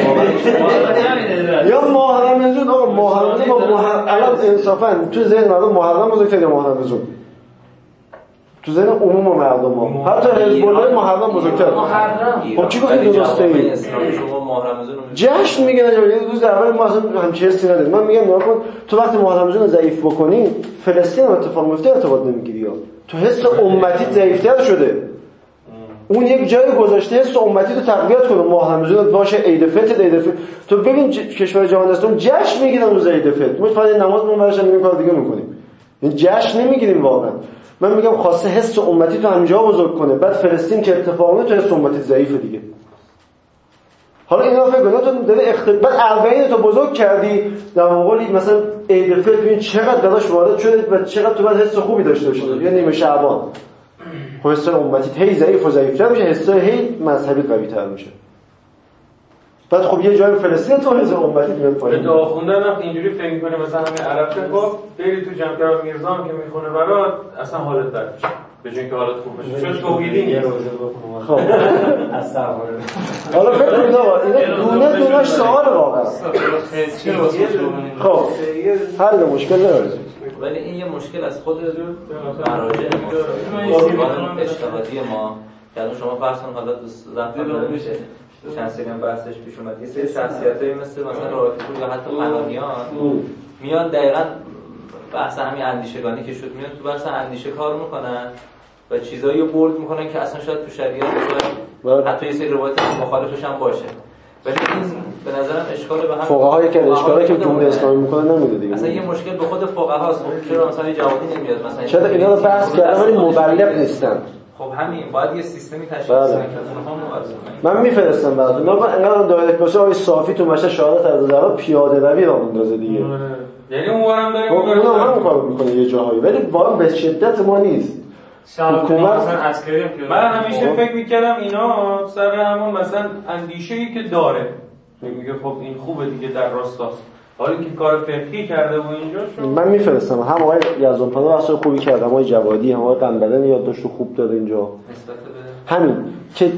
یا محرم رمضان. آقا محرم رمضان با محرم الان انصافا تو ذهن مردم محرم بزرگتره یا محرم رمضان؟ تو ذهن عموم مردم ها حتی حزب الله محرم بزرگتره. خب چی گفتی درسته این؟ شما محرم رمضان جشن میگن یه روز اول ما اصلا همچین حسی نداریم. من میگم نگاه کن تو وقتی محرم رمضان ضعیف بکنی فلسطین هم اتفاق میفته ارتباط نمیگیری یا تو حس امتی ضعیف‌تر شده. اون یک جای گذاشته حس امتی رو تقویت کنه. ماه رمضان باشه، عید فطر عید فطر. تو ببین کشور جهان اسلام جشن میگیرن روز عید فطر. ما فقط نماز مون براشون میگیم کار دیگه میکنیم. این جشن نمیگیریم واقعا. من میگم خواسته حس امتی تو همینجا بزرگ کنه. بعد فلسطین که اتفاق میفته تو حس امتی ضعیفه دیگه. حالا اینا فکر کن تو داره اختلاف اربعین تو بزرگ کردی در مقابل مثلا عید فطر ببین چقدر داداش وارد شده و چقدر تو باید حس خوبی داشته باشی. یا نیمه شعبان حس امتی هی ضعیف و ضعیف‌تر میشه، حس هی مذهبی قوی‌تر میشه. بعد خب یه جای فلسطین تو حزب امتی میاد پایین. تو خوندن وقت اینجوری فکر می‌کنه مثلا همین عرب خب بری تو جمکران میرزا که میخونه برات اصلا حالت بد میشه به جای اینکه حالت خوب بشه چون توحیدی نیست. خب اصلا حالا فکر کنید آقا اینا دونه دونه‌اش سوال واقعا. خب حل مشکل نداره. ولی این یه مشکل از خود مراجع ما اجتهادی ما که الان شما فرض کن حالا زفر میشه چند سری هم بحثش پیش اومد یه سری شخصیتایی مثل مثلا راهی‌پور یا حتی فنانیان میان دقیقاً بحث همین اندیشگانی که شد میان تو بحث اندیشه کار میکنن و چیزایی رو بولد میکنن که اصلا شاید تو شریعت باشه حتی یه سری روایت مخالفش هم باشه ولی این به نظرم اشکال به هم فقهایی که اشکالی که جمهوری اسلامی میکنه نمیده دیگه اصلا یه مشکل به خود فقهاست خب چرا مثلا جوابی نمیاد مثلا چرا اینا رو بحث کردن ولی مبلغ نیستن خب همین باید یه سیستمی تشکیل بشه که من میفرستم براتون ما انقدر دایرکت باشه آقای صافی تو مشه شهادت از درا پیاده روی را بندازه دیگه یعنی اونورم داریم اونم هم کار میکنه یه جاهایی ولی واقعا به شدت ما نیست حکومت مثلا عسکری من همیشه فکر میکردم اینا سر همون مثلا اندیشه‌ای که داره میگه خب این خوبه دیگه در راستاست حالا که کار فقهی کرده و اینجا شد من میفرستم هم آقای یزدانپناه بحث خوبی کرد هم آقای جوادی هم آقای قنبلن یادداشت خوب داره اینجا همین که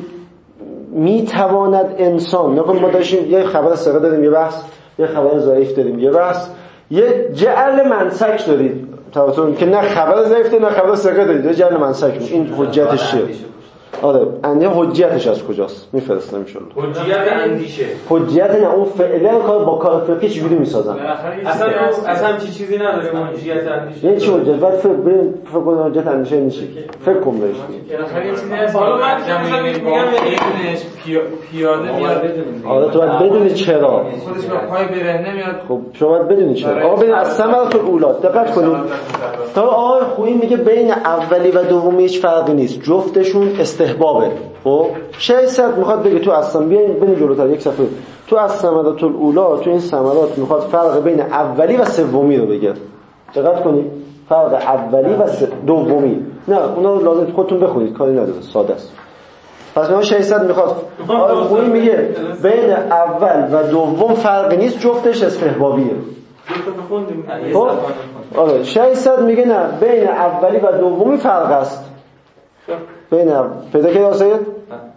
میتواند انسان نگاه ما داشتیم یه خبر سره داریم یه بحث یه خبر ضعیف داریم یه بحث یه جعل منسک دارید تواتون که نه خبر ضعیف نه خبر سره دارید یه جعل منسک این حجتش چیه آره اندیشه حجتش از کجاست میفرستم ان شاء الله حجت اندیشه حجت نه اون فعلا کار با کار فقهی چجوری میسازن اصلا اصلا چی چیزی نداره حجت اندیشه یعنی چی حجت بعد فکر بریم فکر کنم حجت اندیشه نیست فکر کنم بهش بالاخره یه چیزی هست حالا من مثلا میگم پیاده میاد بدونید آره تو باید بدونی چرا خودش با پای برهنه میاد خب شما باید بدونی چرا آقا ببین از ثمرات الاولاد دقت کنید تا آقای خویی میگه بین اولی و دومی هیچ فرقی نیست جفتشون استحبابه خب ششصد میخواد بگه تو اصلا بیاین بریم جلوتر یک صفحه تو از ثمرات الاولا تو این ثمرات میخواد فرق بین اولی و سومی رو بگه دقت کنید فرق اولی و دومی نه اونا رو لازم خودتون بخونید کاری نداره ساده است پس ما ششصد میخواد آقای خویی میگه بین اول و دوم فرقی نیست جفتش استحبابیه خب آره ششصد میگه نه بین اولی و دومی فرق است بین پیدا که داسته صفحه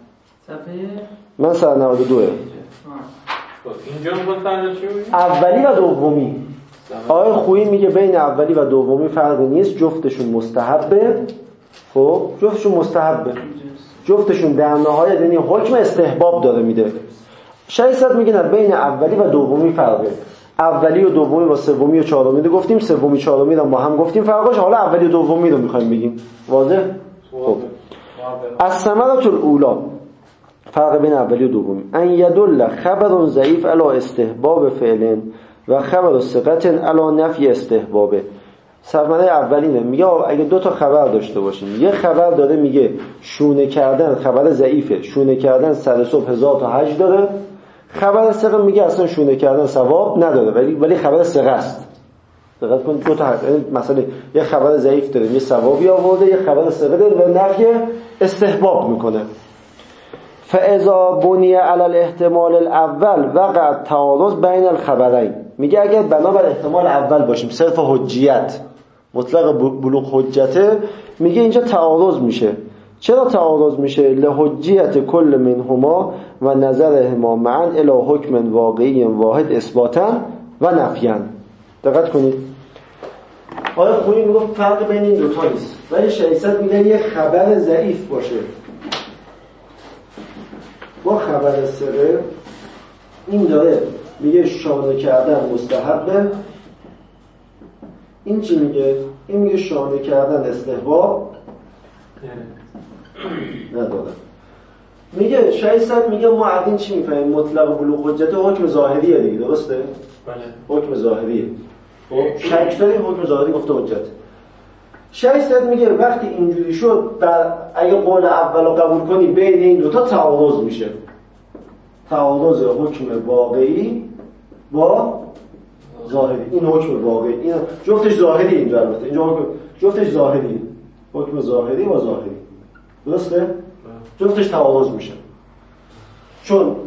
من سر نود و دو اینجا میخواد فرق چی بگیم اولی و دومی آقای خویی میگه بین اولی و دومی فرقی نیست جفتشون مستحبه خب جفتشون مستحبه جفتشون در نهایت یعنی حکم استحباب داره میده ششصد میگه نه بین اولی و دومی فرقه اولی و دومی با سومی و چهارمی رو گفتیم سومی چهارمی رو با هم گفتیم فرقش حالا اولی و دومی رو میخوایم بگیم واضح خب از ثمرات الاولا فرق بین اولی و دومی ان یدل خبر ضعیف علی استحباب فعل و خبر ثقت علی نفی استحبابه ثمره اولینه میگه اگه دو تا خبر داشته باشیم یه خبر داره میگه شونه کردن خبر ضعیفه شونه کردن سر صبح هزار تا حج داره خبر ثقه میگه اصلا شونه کردن ثواب نداره ولی ولی خبر ثقه است دقت کن دو تا مثلا یه خبر ضعیف داره یه ثوابی آورده یه خبر ثقه داره و نفی استحباب میکنه فاذا بني على الاحتمال الاول وقع التعارض بین الخبرین میگه اگر بنابر احتمال اول باشیم صرف حجیت مطلق بلوغ حجته میگه اینجا تعارض میشه چرا تعارض میشه لحجیت کل منهما و نظرهما معا الی حکم واقعی واحد اثباتا و نفیا دقت کنید آیا خویی میگه فرق بین این دو تا نیست ولی ششصد میگه یه خبر ضعیف باشه با خبر سره این داره میگه شانه کردن مستحبه این چی میگه؟ این میگه شانه کردن استحباب نداره میگه ششصد میگه ما از این چی میفهمیم مطلق بلوغ حجت حکم ظاهریه دیگه درسته؟ بله حکم ظاهریه خب شک داریم حکم ظاهری گفته حجت ششصد میگه وقتی اینجوری شد بر اگه قول اول رو قبول کنی بین این دوتا تعارض میشه تعارض حکم واقعی با ظاهری این حکم واقعی این جفتش ظاهری اینجا البته اینجا حکم جفتش ظاهری حکم ظاهری با ظاهری درسته؟ جفتش تعارض میشه چون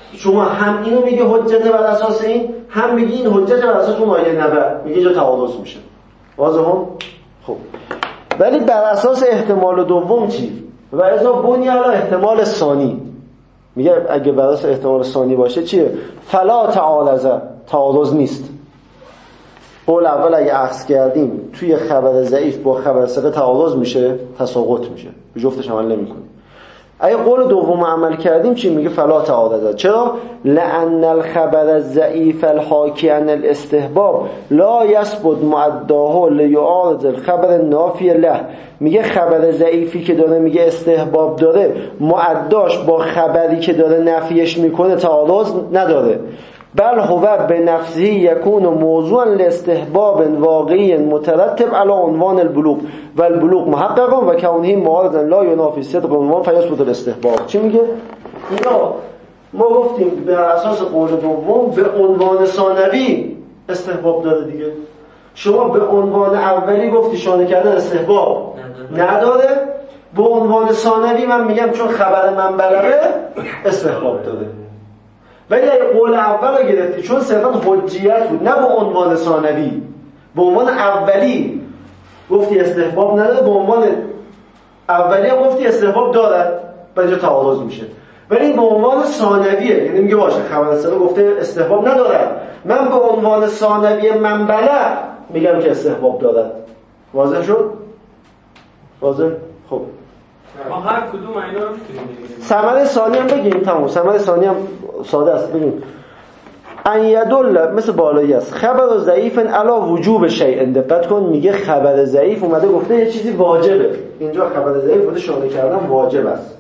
شما هم اینو میگه حجت بر اساس این، هم میگی این حجت بر اساس اون آیه نبع، میگه اینجا تعارض میشه. واضحه؟ خب ولی بر اساس احتمال دوم چی؟ و اذا بنی علی احتمال ثانی، میگه اگه بر اساس احتمال ثانی باشه چیه؟ فلا تعارض، تعارض نیست. قول اول اگه اخذ کردیم توی خبر ضعیف با خبر ثقه تعارض میشه، تساقط میشه، به جفتش عمل نمیکنه. اگه قول دوم عمل کردیم چی میگه؟ فلا تعارض. چرا؟ لأن الخبر الضعیف الحاکی عن الاستحباب لا يثبت معداه لیعارض الخبر النافی له. میگه خبر ضعیفی که داره میگه استحباب داره، معداش با خبری که داره نفیش میکنه تعارض نداره، بل هو به نفسه یکون موضوعا لاستحباب واقعی مترتب علی عنوان البلوغ و البلوغ محققا و کونه معارضا لا ینافی صدق عنوان فیثبت الاستحباب. چی میگه؟ اینا ما گفتیم بر اساس قول دوم به عنوان ثانوی استحباب داره دیگه. شما به عنوان اولی گفتی شانه کردن استحباب نداره، به عنوان ثانوی من میگم چون خبر من بلغه استحباب داره. ولی اگه قول اول رو گرفتی چون صرفا حجیت بود، نه به عنوان ثانوی، به عنوان اولی گفتی استحباب نداره، به عنوان اولی هم گفتی استحباب دارد، به اینجا تعارض میشه. ولی به عنوان ثانویه، یعنی میگه باشه خبر ثقه گفته استحباب ندارد، من به عنوان ثانوی من بلغ میگم که استحباب دارد. واضح شد؟ واضح؟ خب ما هر کدوم اینا رو میتونیم بگیم. ثمره ثانی هم بگیم، تمام. ثمره ثانی هم ساده است، بگیم ان یدل مثل بالایی است. خبر ضعیف علی وجوب شیء. دقت کن، میگه خبر ضعیف اومده گفته یه چیزی واجبه. اینجا خبر ضعیف بوده شانه کردن واجب است.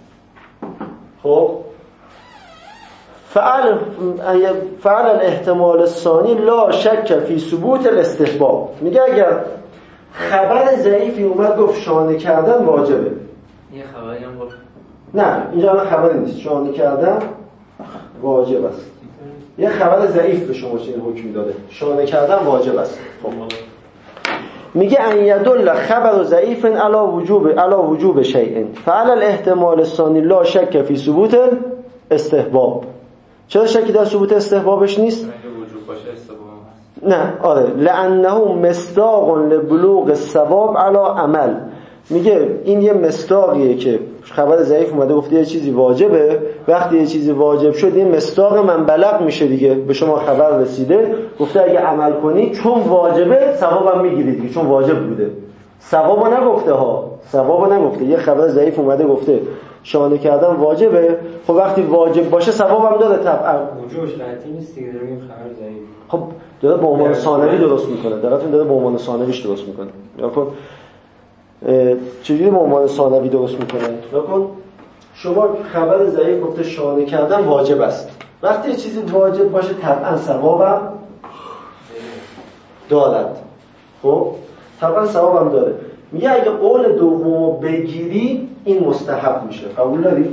خب فعل فعل الاحتمال الثانی لا شک فی ثبوت الاستحباب. میگه اگر خبر ضعیفی اومد گفت شانه کردن واجبه، یه خبری هم گفت نه اینجا خبری نیست، شانه کردن واجب است. یه خبر ضعیف به شما چنین حکمی داده، شانه کردن واجب است. خب میگه ان یدل خبر ضعیف علی وجوب علی وجوب شیء فعل الاحتمال الثانی لا شک فی ثبوت استحباب. چرا شکی در ثبوت استحبابش نیست؟ وجوب باشه استحباب نه آره، لانه مصداق لبلوغ الثواب علی عمل. میگه این یه مصداقیه که خبر ضعیف اومده گفته یه چیزی واجبه، وقتی یه چیزی واجب شد این مصداق من بلغ میشه دیگه، به شما خبر رسیده گفته اگه عمل کنی چون واجبه ثوابم میگیری دیگه، چون واجب بوده. ثوابو نگفته ها، ثوابو نگفته، یه خبر ضعیف اومده گفته شانه کردن واجبه، خب وقتی واجب باشه ثوابم داره طبعا. وجوبش قطعی نیست دیگه، داره میگه خبر ضعیف. خب داره به عنوان ثانوی درست میکنه، دقیقاً داره به عنوان ثانویش درست میکنه. یا کن چجوری به عنوان ثانوی درست میکنه؟ یا کن شما خبر ضعیف گفته شانه کردن واجب است، وقتی یه چیزی واجب باشه طبعا ثوابم دارد. خب طبعا ثوابم داره. میگه اگه قول دومو بگیری این مستحب میشه، قبول داری؟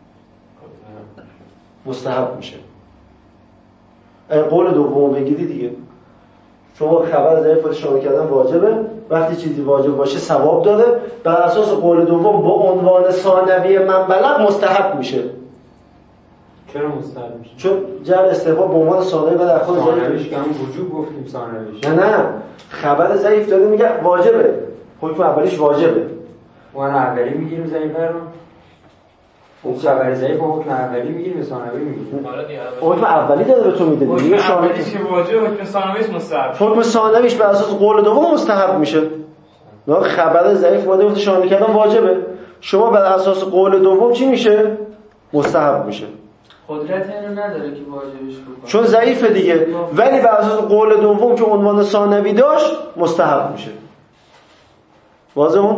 مستحب میشه. اگه قول دومو بگیری دیگه شما خبر ضعیف شانه کردن واجبه، وقتی چیزی واجب باشه ثواب داره، بر اساس قول دوم با عنوان ثانوی من بلغ مستحب میشه. چرا مستحب میشه؟ چون جر استحباب به عنوان ثانوی بعد خود ثانویش که هم وجوب گفتیم ثانویش. نه نه خبر ضعیف داره میگه واجبه، حکم اولیش واجبه. اون اولی میگیریم ضعیف رو، اون خبر ضعیف و حکم اولی میگیریم به ثانوی میگیریم. حکم اولی داره به تو میده دیگه، شامل که واجب حکم ثانویش مستحب، حکم ثانویش بر اساس قول دوم مستحب میشه. نه خبر ضعیف اومده گفته شانه کردن واجبه، شما بر اساس قول دوم چی میشه؟ مستحب میشه. قدرت اینو نداره که واجبش بکنه چون ضعیفه دیگه، ولی بر اساس قول دوم که عنوان ثانوی داشت مستحب میشه. واضحه؟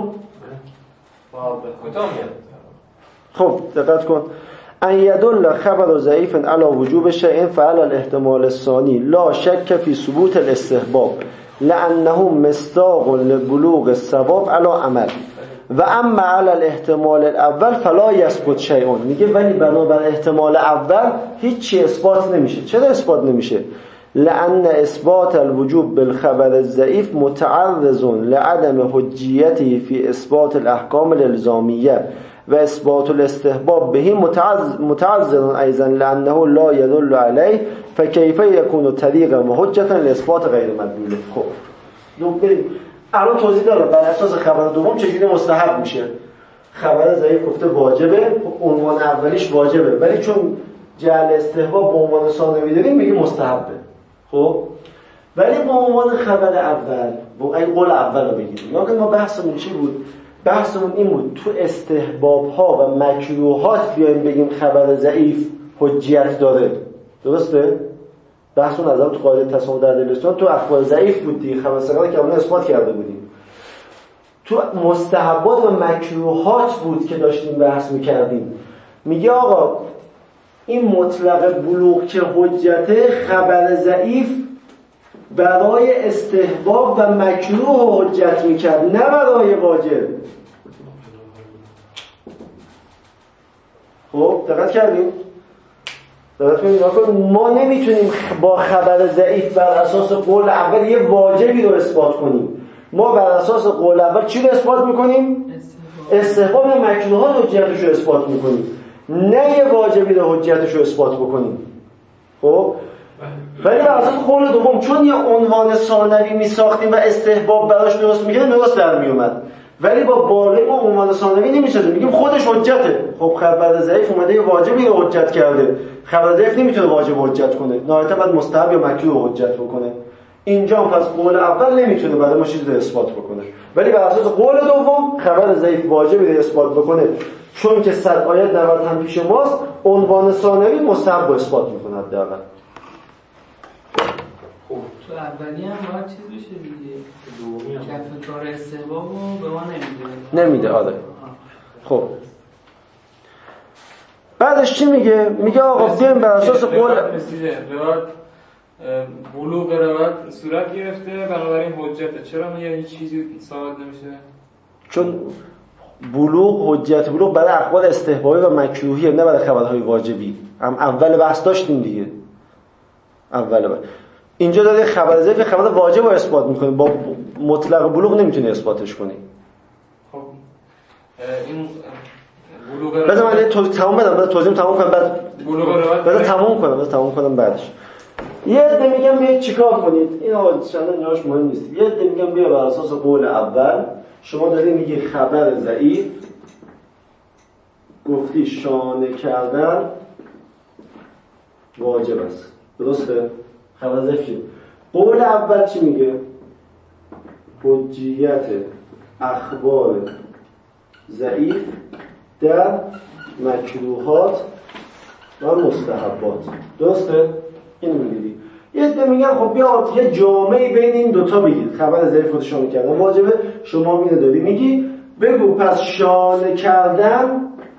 خب دقت کن. ان یدل خبر ضعیف علی وجوب شیء فعل الاحتمال الثانی لا شک فی ثبوت الاستحباب لانه مصداق لبلوغ الثواب علی عمل و اما علی الاحتمال الاول فلا یثبت شیء. میگه ولی بنابر احتمال اول هیچی اثبات نمیشه. چرا اثبات نمیشه؟ لأن اثبات الوجوب بالخبر الضعيف متعرض لعدم حجيته في اثبات الاحکام الالزامیه و اثبات الاستحباب به متعذر ایضا لانه لا يدل علیه فکیف یکون طریقا و حجتا لاثبات غیر مدلول. خب الان توضیح دارم بر اساس خبر دوم چجوری مستحب میشه. خبر ضعیف گفته واجبه، عنوان اولیش واجبه، ولی چون جعل استحباب به عنوان ثانوی داریم میگه مستحبه. خب ولی به عنوان خبر اول، با این قول اول رو بگیریم. یا که ما بحثمون چی بود؟ بحثمون این بود تو استحباب ها و مکروهات بیایم بگیم خبر ضعیف حجیت داره. درسته؟ بحثمون از اول تو قاعده تسامح در دلستان تو اخبار ضعیف بود دیگه، خبر ثقات که اون اثبات کرده بودیم. تو مستحبات و مکروهات بود که داشتیم بحث میکردیم. میگه آقا این مطلق بلوغ که حجته، خبر ضعیف برای استحباب و مکروه حجت میکرد، نه برای واجب. خب دقت کردیم؟ دقت کنیم ما نمیتونیم با خبر ضعیف بر اساس قول اول یه واجبی رو اثبات کنیم. ما بر اساس قول اول چی رو اثبات میکنیم؟ استحباب و مکروهات حجتش رو اثبات میکنیم، نه یه واجبی رو حجتش رو اثبات بکنیم. خب ولی بر اساس قول دوم چون یه عنوان ثانوی میساختیم و استحباب براش درست میگه درست در میومد، ولی با بالای ما عنوان ثانوی نمیشه، میگیم خودش حجته. خب خبر ضعیف اومده یه واجبی رو حجت کرده، خبر ضعیف نمیتونه واجب حجت کنه، نهایتا باید مستحب یا مکروه حجت بکنه. اینجا هم پس قول اول نمیتونه برای ما چیزی رو اثبات بکنه، ولی بر اساس قول دوم خبر ضعیف واجبی رو اثبات بکنه، چون که صد آیت نود هم پیش ماست، عنوان ثانوی مستحب رو اثبات میکنه حداقل. خب تو اولی هم باید چیز بشه دیگه، کف کار استحباب رو به ما نمیده. نمیده آره. خب بعدش چی میگه؟ میگه آقا بیایم بر اساس قول بلوغ روایت صورت گرفته بنابراین حجته. چرا میگه هیچ چیزی ثابت نمیشه؟ چون بلوغ حجت بلوغ برای اخبار استحبابی و مکروهیه، نه برای خبرهای واجبی. هم اول بحث داشتیم دیگه. اول بحث اینجا داره خبر ضعیف خبر واجب رو اثبات میکنه، با مطلق بلوغ نمیتونه اثباتش کنی. خب این بلوغ بذار من تو تمام بدم، بعد توضیح تمام کنم، بعد بلوغ روایت بذار تمام کنم، بذار تمام کنم بعدش. یه عده میگم بیاید چیکار کنید، این آقا چندان نهاش مهم نیست. یه عده میگم بیا بر اساس قول اول شما داری میگی خبر ضعیف گفتی شانه کردن واجب است. درسته؟ خبر ضعیف چیه؟ قول اول چی میگه؟ حجیت اخبار ضعیف در مکروهات و مستحبات. درسته؟ اینو میگی. یه عده میگن خب بیا یه جامعه بین این دوتا بگید، خبر ضعیف خود شانه کردن واجبه، شما میره داری میگی بگو پس شانه کردن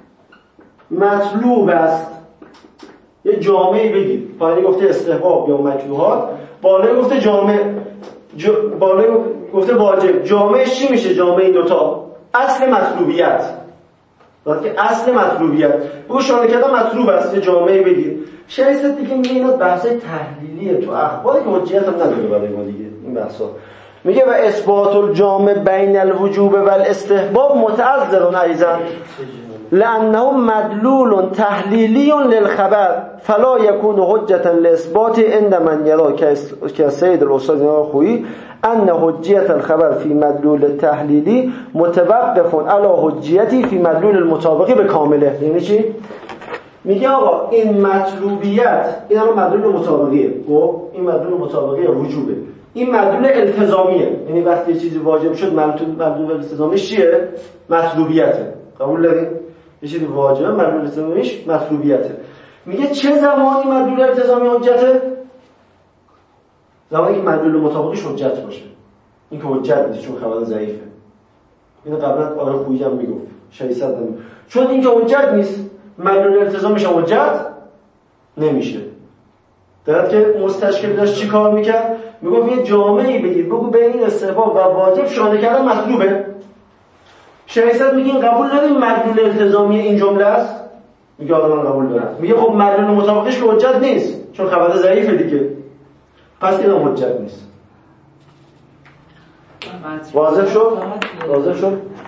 مطلوب است. یه جامعه بگید، پایینی گفته استحباب یا مکروهات، بالایی گفته جامع ج... بالایی گفته واجب. جامعش چی میشه؟ جامعه این دوتا اصل مطلوبیت. وقتی که اصل مطلوبیت بگو شانه کردن مطلوب است، یه جامعه بگید. شایسته دیگه میگه اینا بحثای تحلیلیه تو اخباری که حجیت هم نداره برای ما دیگه این بحثا. میگه و اثبات الجامع بین الوجوب و الاستحباب متعذر ایضا لانه مدلول تحلیلی للخبر فلا يكون حجة لاثبات عند من يرى كالسيد الاستاذ خویی ان حجیت الخبر فی مدلول التحلیلی متوقف على حجیتی فی مدلول المطابقی به کامله. یعنی چی؟ میگه آقا این مطلوبیت این هم مدلول مطابقیه. خب این مدلول مطابقی وجوبه، این مدلول التزامیه. یعنی وقتی یه چیزی واجب شد مدلول التزامیش چیه؟ مطلوبیته. قبول دارید؟ یه چیزی واجبه مدلول التزامیش مطلوبیته. میگه چه زمانی مدلول التزامی حجته؟ زمانی که مدلول مطابقیش حجت باشه. این که حجت نیست چون خبر ضعیفه. اینو قبلا آقای خویی هم میگفت ششصد هم. چون این که حجت نیست مدلول التزامیش حجت نمیشه. درست که مستشکل داشت چی کار میکرد؟ میگفت یه جامعی بگید بگو بین استحباب و واجب شانه کردن مطلوبه. ششصد میگین قبول نداریم مدلول التزامی این جمله است؟ میگه آدم من قبول دارم. میگه خب مدلول مطابقش که حجت نیست چون خبر ضعیفه دیگه، پس اینم حجت نیست. واضح شد؟ واضح شد؟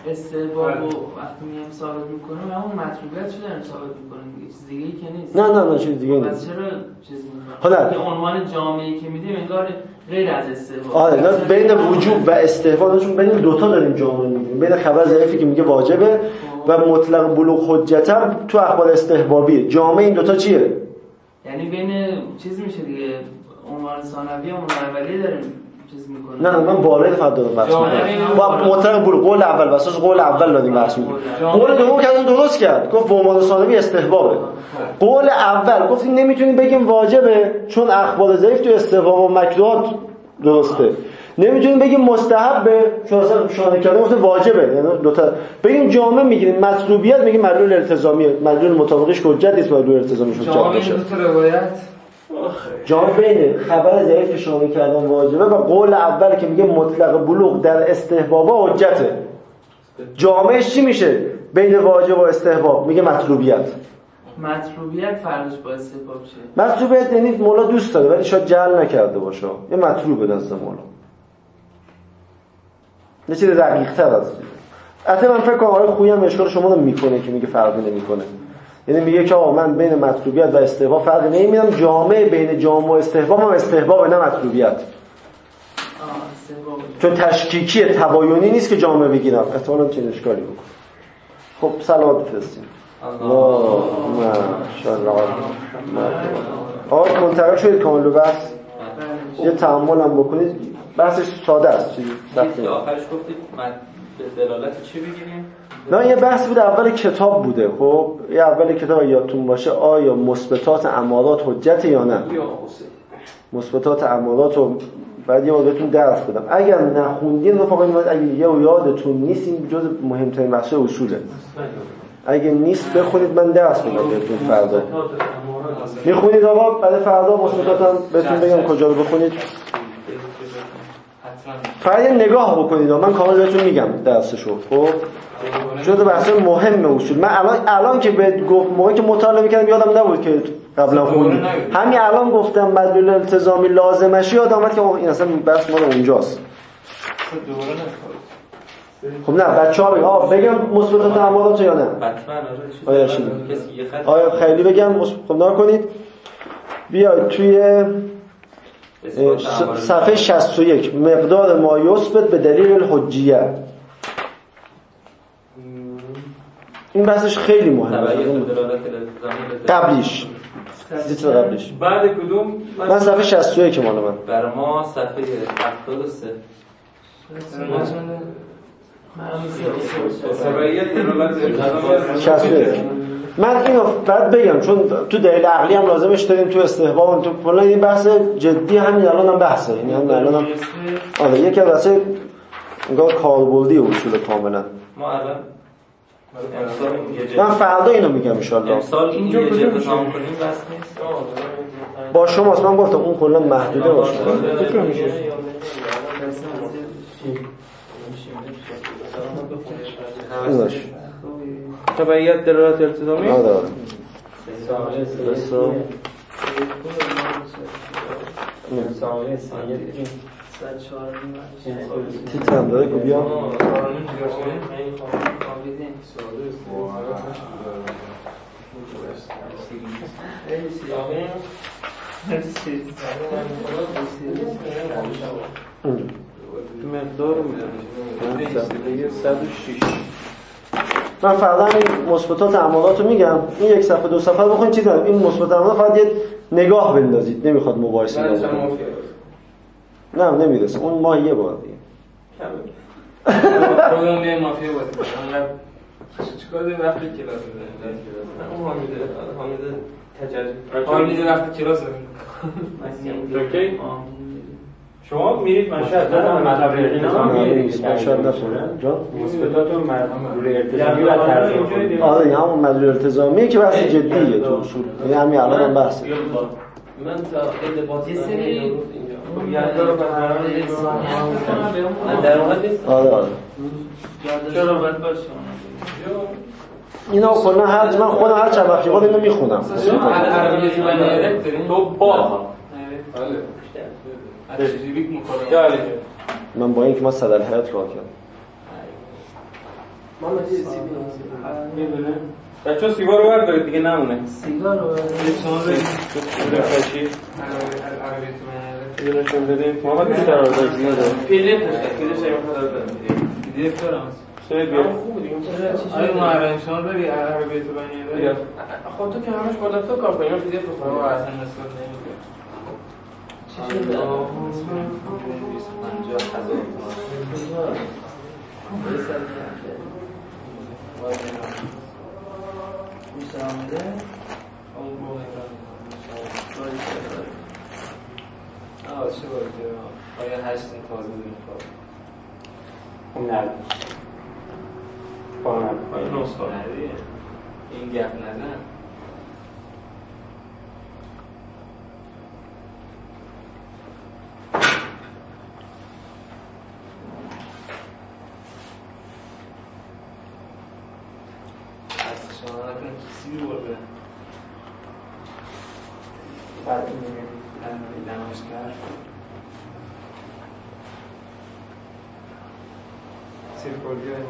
استحباب رو وقتی میایم ثابت میکنیم همون مطلوبیت چه داریم ثابت میکنیم دیگه، چیز دیگه ای که نیست. نه نه نه چیز دیگه نیست. پس چرا چیز میکنیم؟ که عنوان جامعه‌ای که میدیم انگار غیر از استحباب. آره نه بین وجوب و استحباب چون بین دو تا داریم جامعه میگیم. بین خبر ضعیفی که میگه واجبه و مطلق بلوغ حجتم تو اخبار استحبابیه. جامعه این دو تا چیه؟ یعنی بین چیز میشه دیگه عنوان ثانوی و عنوان اولیه داریم چیز میکنیم. نه من بالای فقط دارم بحث میکنم. با مطلق بلوغ قول اول واسه قول اول دادیم بحث میکنیم. قول دوم که درست کرد. گفت به عنوان ثانوی استحبابه. قول اول گفتیم نمیتونیم بگیم واجبه چون اخبار ضعیف تو استحباب و مکروهات درسته. نمیتونیم بگیم مستحبه چون اصلا شانه کرده گفته واجبه. یعنی دو تا بگیم جامعه میگیریم مطلوبیت میگیم مدلول التزامیه. مدلول مطابقش حجت نیست مدلول التزامیش حجت باشه. جامعه دو تا روایت جامعه بین خبر ضعیف که شامل کردن واجبه و قول اول که میگه مطلق بلوغ در استحباب حجته. جامعهش چی میشه؟ بین واجب و استحباب میگه مطلوبیت. مطلوبیت فرقش با استحباب چیه؟ مطلوبیت یعنی مولا دوست داره ولی شاید جعل نکرده باشه. یه مطلوبه نزد مولا. یه چیز دقیق‌تر از البته من فکر کنم آقای خویی هم اشکال شما رو میکنه که میگه فرقی نمیکنه. یعنی میگه که آقا من بین مطلوبیت و استحباب فرقی نمی‌بینم. جامعه بین جامعه و استحباب هم استحباب نه مطلوبیت. چون تشکیکی تباینی نیست که جامعه بگیرم. احتمالاً چه اشکالی بکنه. خب صلوات بفرستیم. اللهم ماشاءالله. آقا منتقل شدید کامل بحث. یه تأمل هم بکنید. بحثش ساده است. چیزی سخت نیست. آخرش گفتید من به دلالت چی بگیریم؟ نه یه بحث بود اول کتاب بوده. خب یه اول کتاب یادتون باشه آیا مثبتات امارات حجت یا نه؟ مثبتات امارات رو بعد یه بهتون درس بدم. اگر نخوندین رفقا اگه یه یادتون نیست این جز مهمترین بحث اصوله. اگه نیست بخونید من درس بدم بهتون فردا. میخونید آقا بعد فردا مثبتاتم بهتون بگم کجا رو بخونید. فقط یه نگاه بکنید من کامل بهتون میگم درسشو. خب جز بحث مهم اصول. من الان الان که بهت گفت موقعی که مطالعه می‌کردم یادم نبود که قبلا خوندم. همین الان گفتم مدلول التزامی لازمش یاد اومد که این اصلا بحث مال اونجاست. خب نه بچه‌ها بگم آ بگم مثبتات امارات یا نه؟ آیا چی؟ آیا خیلی بگم خب نکنید. بیاید توی صفحه شصت و یک مقدار ما یثبت به دلیل الحجیه. این بحثش خیلی مهمه. قبلیش دیتو قبلیش بعد کدوم؟ من صفحه شصت و یک مال من. برای ما صفحه هفتاد و سه. شصت و یک. من اینو بعد بگم چون تو دلیل عقلی هم لازمش داریم تو استحباب تو کلا این بحث جدی همین الان هم بحثه. یعنی همین الان هم آره یکی از بحث انگار کاربردی اصول کاملا. ما الان من فردا اینو میگم ان شاء الله. امسال اینجا یه جلد تمام کنیم بس نیست. با شماست. من گفتم اون کلا محدوده باشه. اینش تبعیت دلالت التزامی. آره آره. تیتر هم داره که بیا مقدار میدونم صد و شش. من فردا این مثبتات امارات رو میگم. این یک صفحه دو صفحه بخونید چیز دارم. این مثبت امارات فقط یه نگاه بندازید. نمیخواد مباحثه کنید. نه نمیرسه. اون ماه یه بار دیگه. پروگرام یه مافیا بود. انقدر چیکار داریم وقت کلاس داریم. اون حامد حامد تجربه. حامد وقت کلاس داریم. اوکی. شما میرید مشهد نه مطلب التزامی میرید مشهد نخورن جان مثبتات و مدلول التزامی و ترجمه. آره همون مدلول التزامی که بحث جدیه تو اصول. یعنی همین الان هم بحث. من تا خیلی باز یه سری یاددار به قرار نیست. در واقع نیست. آره آره. چرا باید باشه؟ اینا کلا هر من خودم هر چند وقتی بود اینو میخونم. عربی زبان داریم. تو با من با اینکه ما صدر حیات راه کردم ما مثل سی بی میدونه بچه‌ها سیگار رو بردارید دیگه نمونه سیگار رو بردارید یه نشون بدیم محمد بیشتر رو دارد زیاده پی دی اف داشته پی دی اف شما خدا دارم پی دی اف دارم سید بیا خوبه دیگه آره معرفی شما داری عربی تو بنی داری خب تو که همش با لپتاپ کار کنی من پی دی اف بخونم اصلا استفاده نمی‌کنم چی شده پنجاه هزار بیشتر آمده آه چه باید آیا هشت تازه داریم کار اون نرد کار نرد آیا نسخه نردیه این گپ نزن از شما نکنه کسی برده بعد میگه دماش کرد سیرکوردی های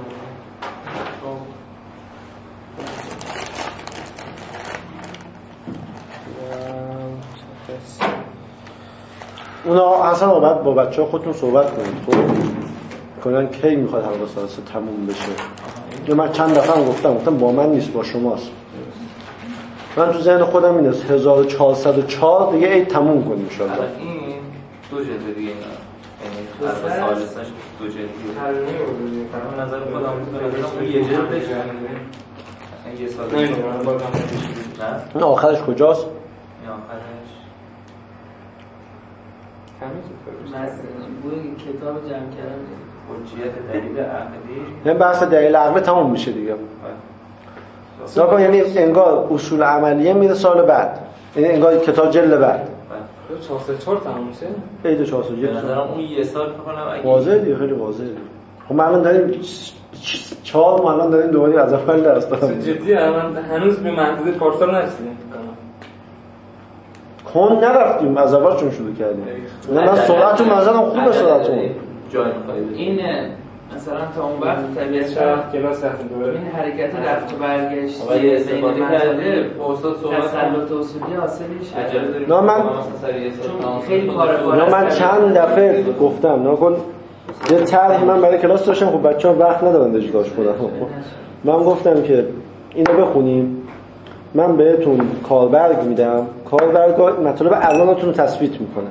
اونا اصلا بعد با بچه ها خودتون صحبت کنید خب کنن کی میخواد حلقه سالسه تموم بشه. یا من چند دفعه هم گفتم گفتم با من نیست با شماست. من تو ذهن خودم این است هزار و چهارصد و چهار دیگه عید تموم کنیم ان شاء الله. این دو جلد دیگه اینا یعنی حلقه سالسش دو جلدیه. من نظر خودم میگم اون یه جلد بشه یه سال نه این آخرش کجاست؟ این آخرش بوی کتاب جمع کردن حجیت دلیل عقلی یعنی بحث دلیل عقلی تموم میشه دیگه. ناکن یعنی انگار اصول عملیه میره سال بعد، یعنی انگار کتاب جلد بعد چهارصد و چهار تموم میشه؟ عید چهارصد و چهار به نظرم اون یه سال بکنم اگه واضحه دیگه خیلی واضحه. خب ما الان داریم چهار ما الان داریم دوباره از اول درس دارم. جدیه من هنوز به محدود پارسال نرسیدیم کن نرفتیم از اول چون شروع کردیم. نه من سرعتون منظرم خوبه سرعتون. جای می‌خواید این مثلا تا اون وقت طبیعت کلاس رفتیم دوباره این حرکت رفت و برگشت ولی استفاده کرده استاد صحبت تسلط اصولی حاصل میشه. عجله داریم نه من خیلی کار نه من چند دفعه گفتم نکن یه طرح من برای کلاس داشتم. خب بچه‌ها وقت ندارن اجراش کنن. من گفتم که اینو بخونیم من بهتون کاربرگ میدم. کاربرگ مطالب الانتون رو تثبیت میکنه.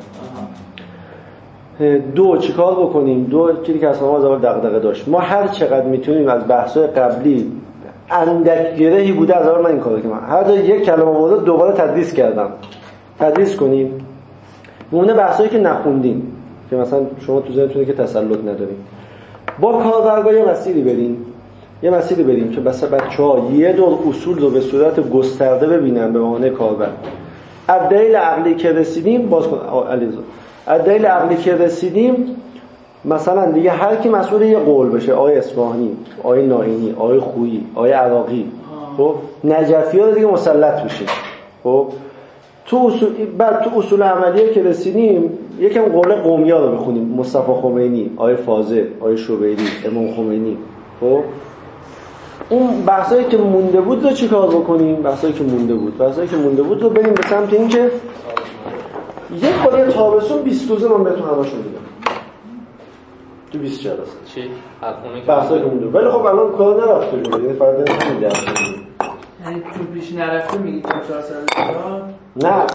دو چیکار بکنیم؟ دو چیزی که اصلا ما از اول دغدغه داشت ما هر چقدر میتونیم از بحث‌های قبلی اندک گرهی بوده از اول من این کارو کردم. هر جا یک کلمه آورد دوباره تدریس کردم. تدریس کنیم. مونه بحثایی که نخوندیم که مثلا شما تو ذهنتونه که تسلط نداریم. با کاربرگا یه مسیری بریم. یه مسیری بریم که بس بچه‌ها یه دور اصول رو به صورت گسترده ببینن به عنوان کاربر. از دلیل عقلی که رسیدیم باز کن علیرضا. از دلیل عقلی که رسیدیم مثلا دیگه هر کی مسئول یه قول بشه، آقای اصفهانی، آقای ناینی، آقای خویی، آقای عراقی، خب نجفی‌ها دیگه مسلط بشه. خب تو اصول بعد تو اصول عملیه که رسیدیم یکم قول قومی‌ها رو بخونیم. مصطفی خمینی، آقای فاضل، آقای شوبیری، امام خمینی. خب اون بحثایی که مونده بود رو چیکار بکنیم؟ بحثایی که مونده بود بحثایی که مونده بود رو بریم به سمت اینکه یک خورده تابستون بیست روزه من بهتون همشون میدم تو بیست جلسه چی؟ الخونه که بحثایی که مونده. ولی خب الان کار نرفته جلو، یعنی فردا نمیده. یعنی تو پیش نرفته میگی تو چهارصد و چهار نه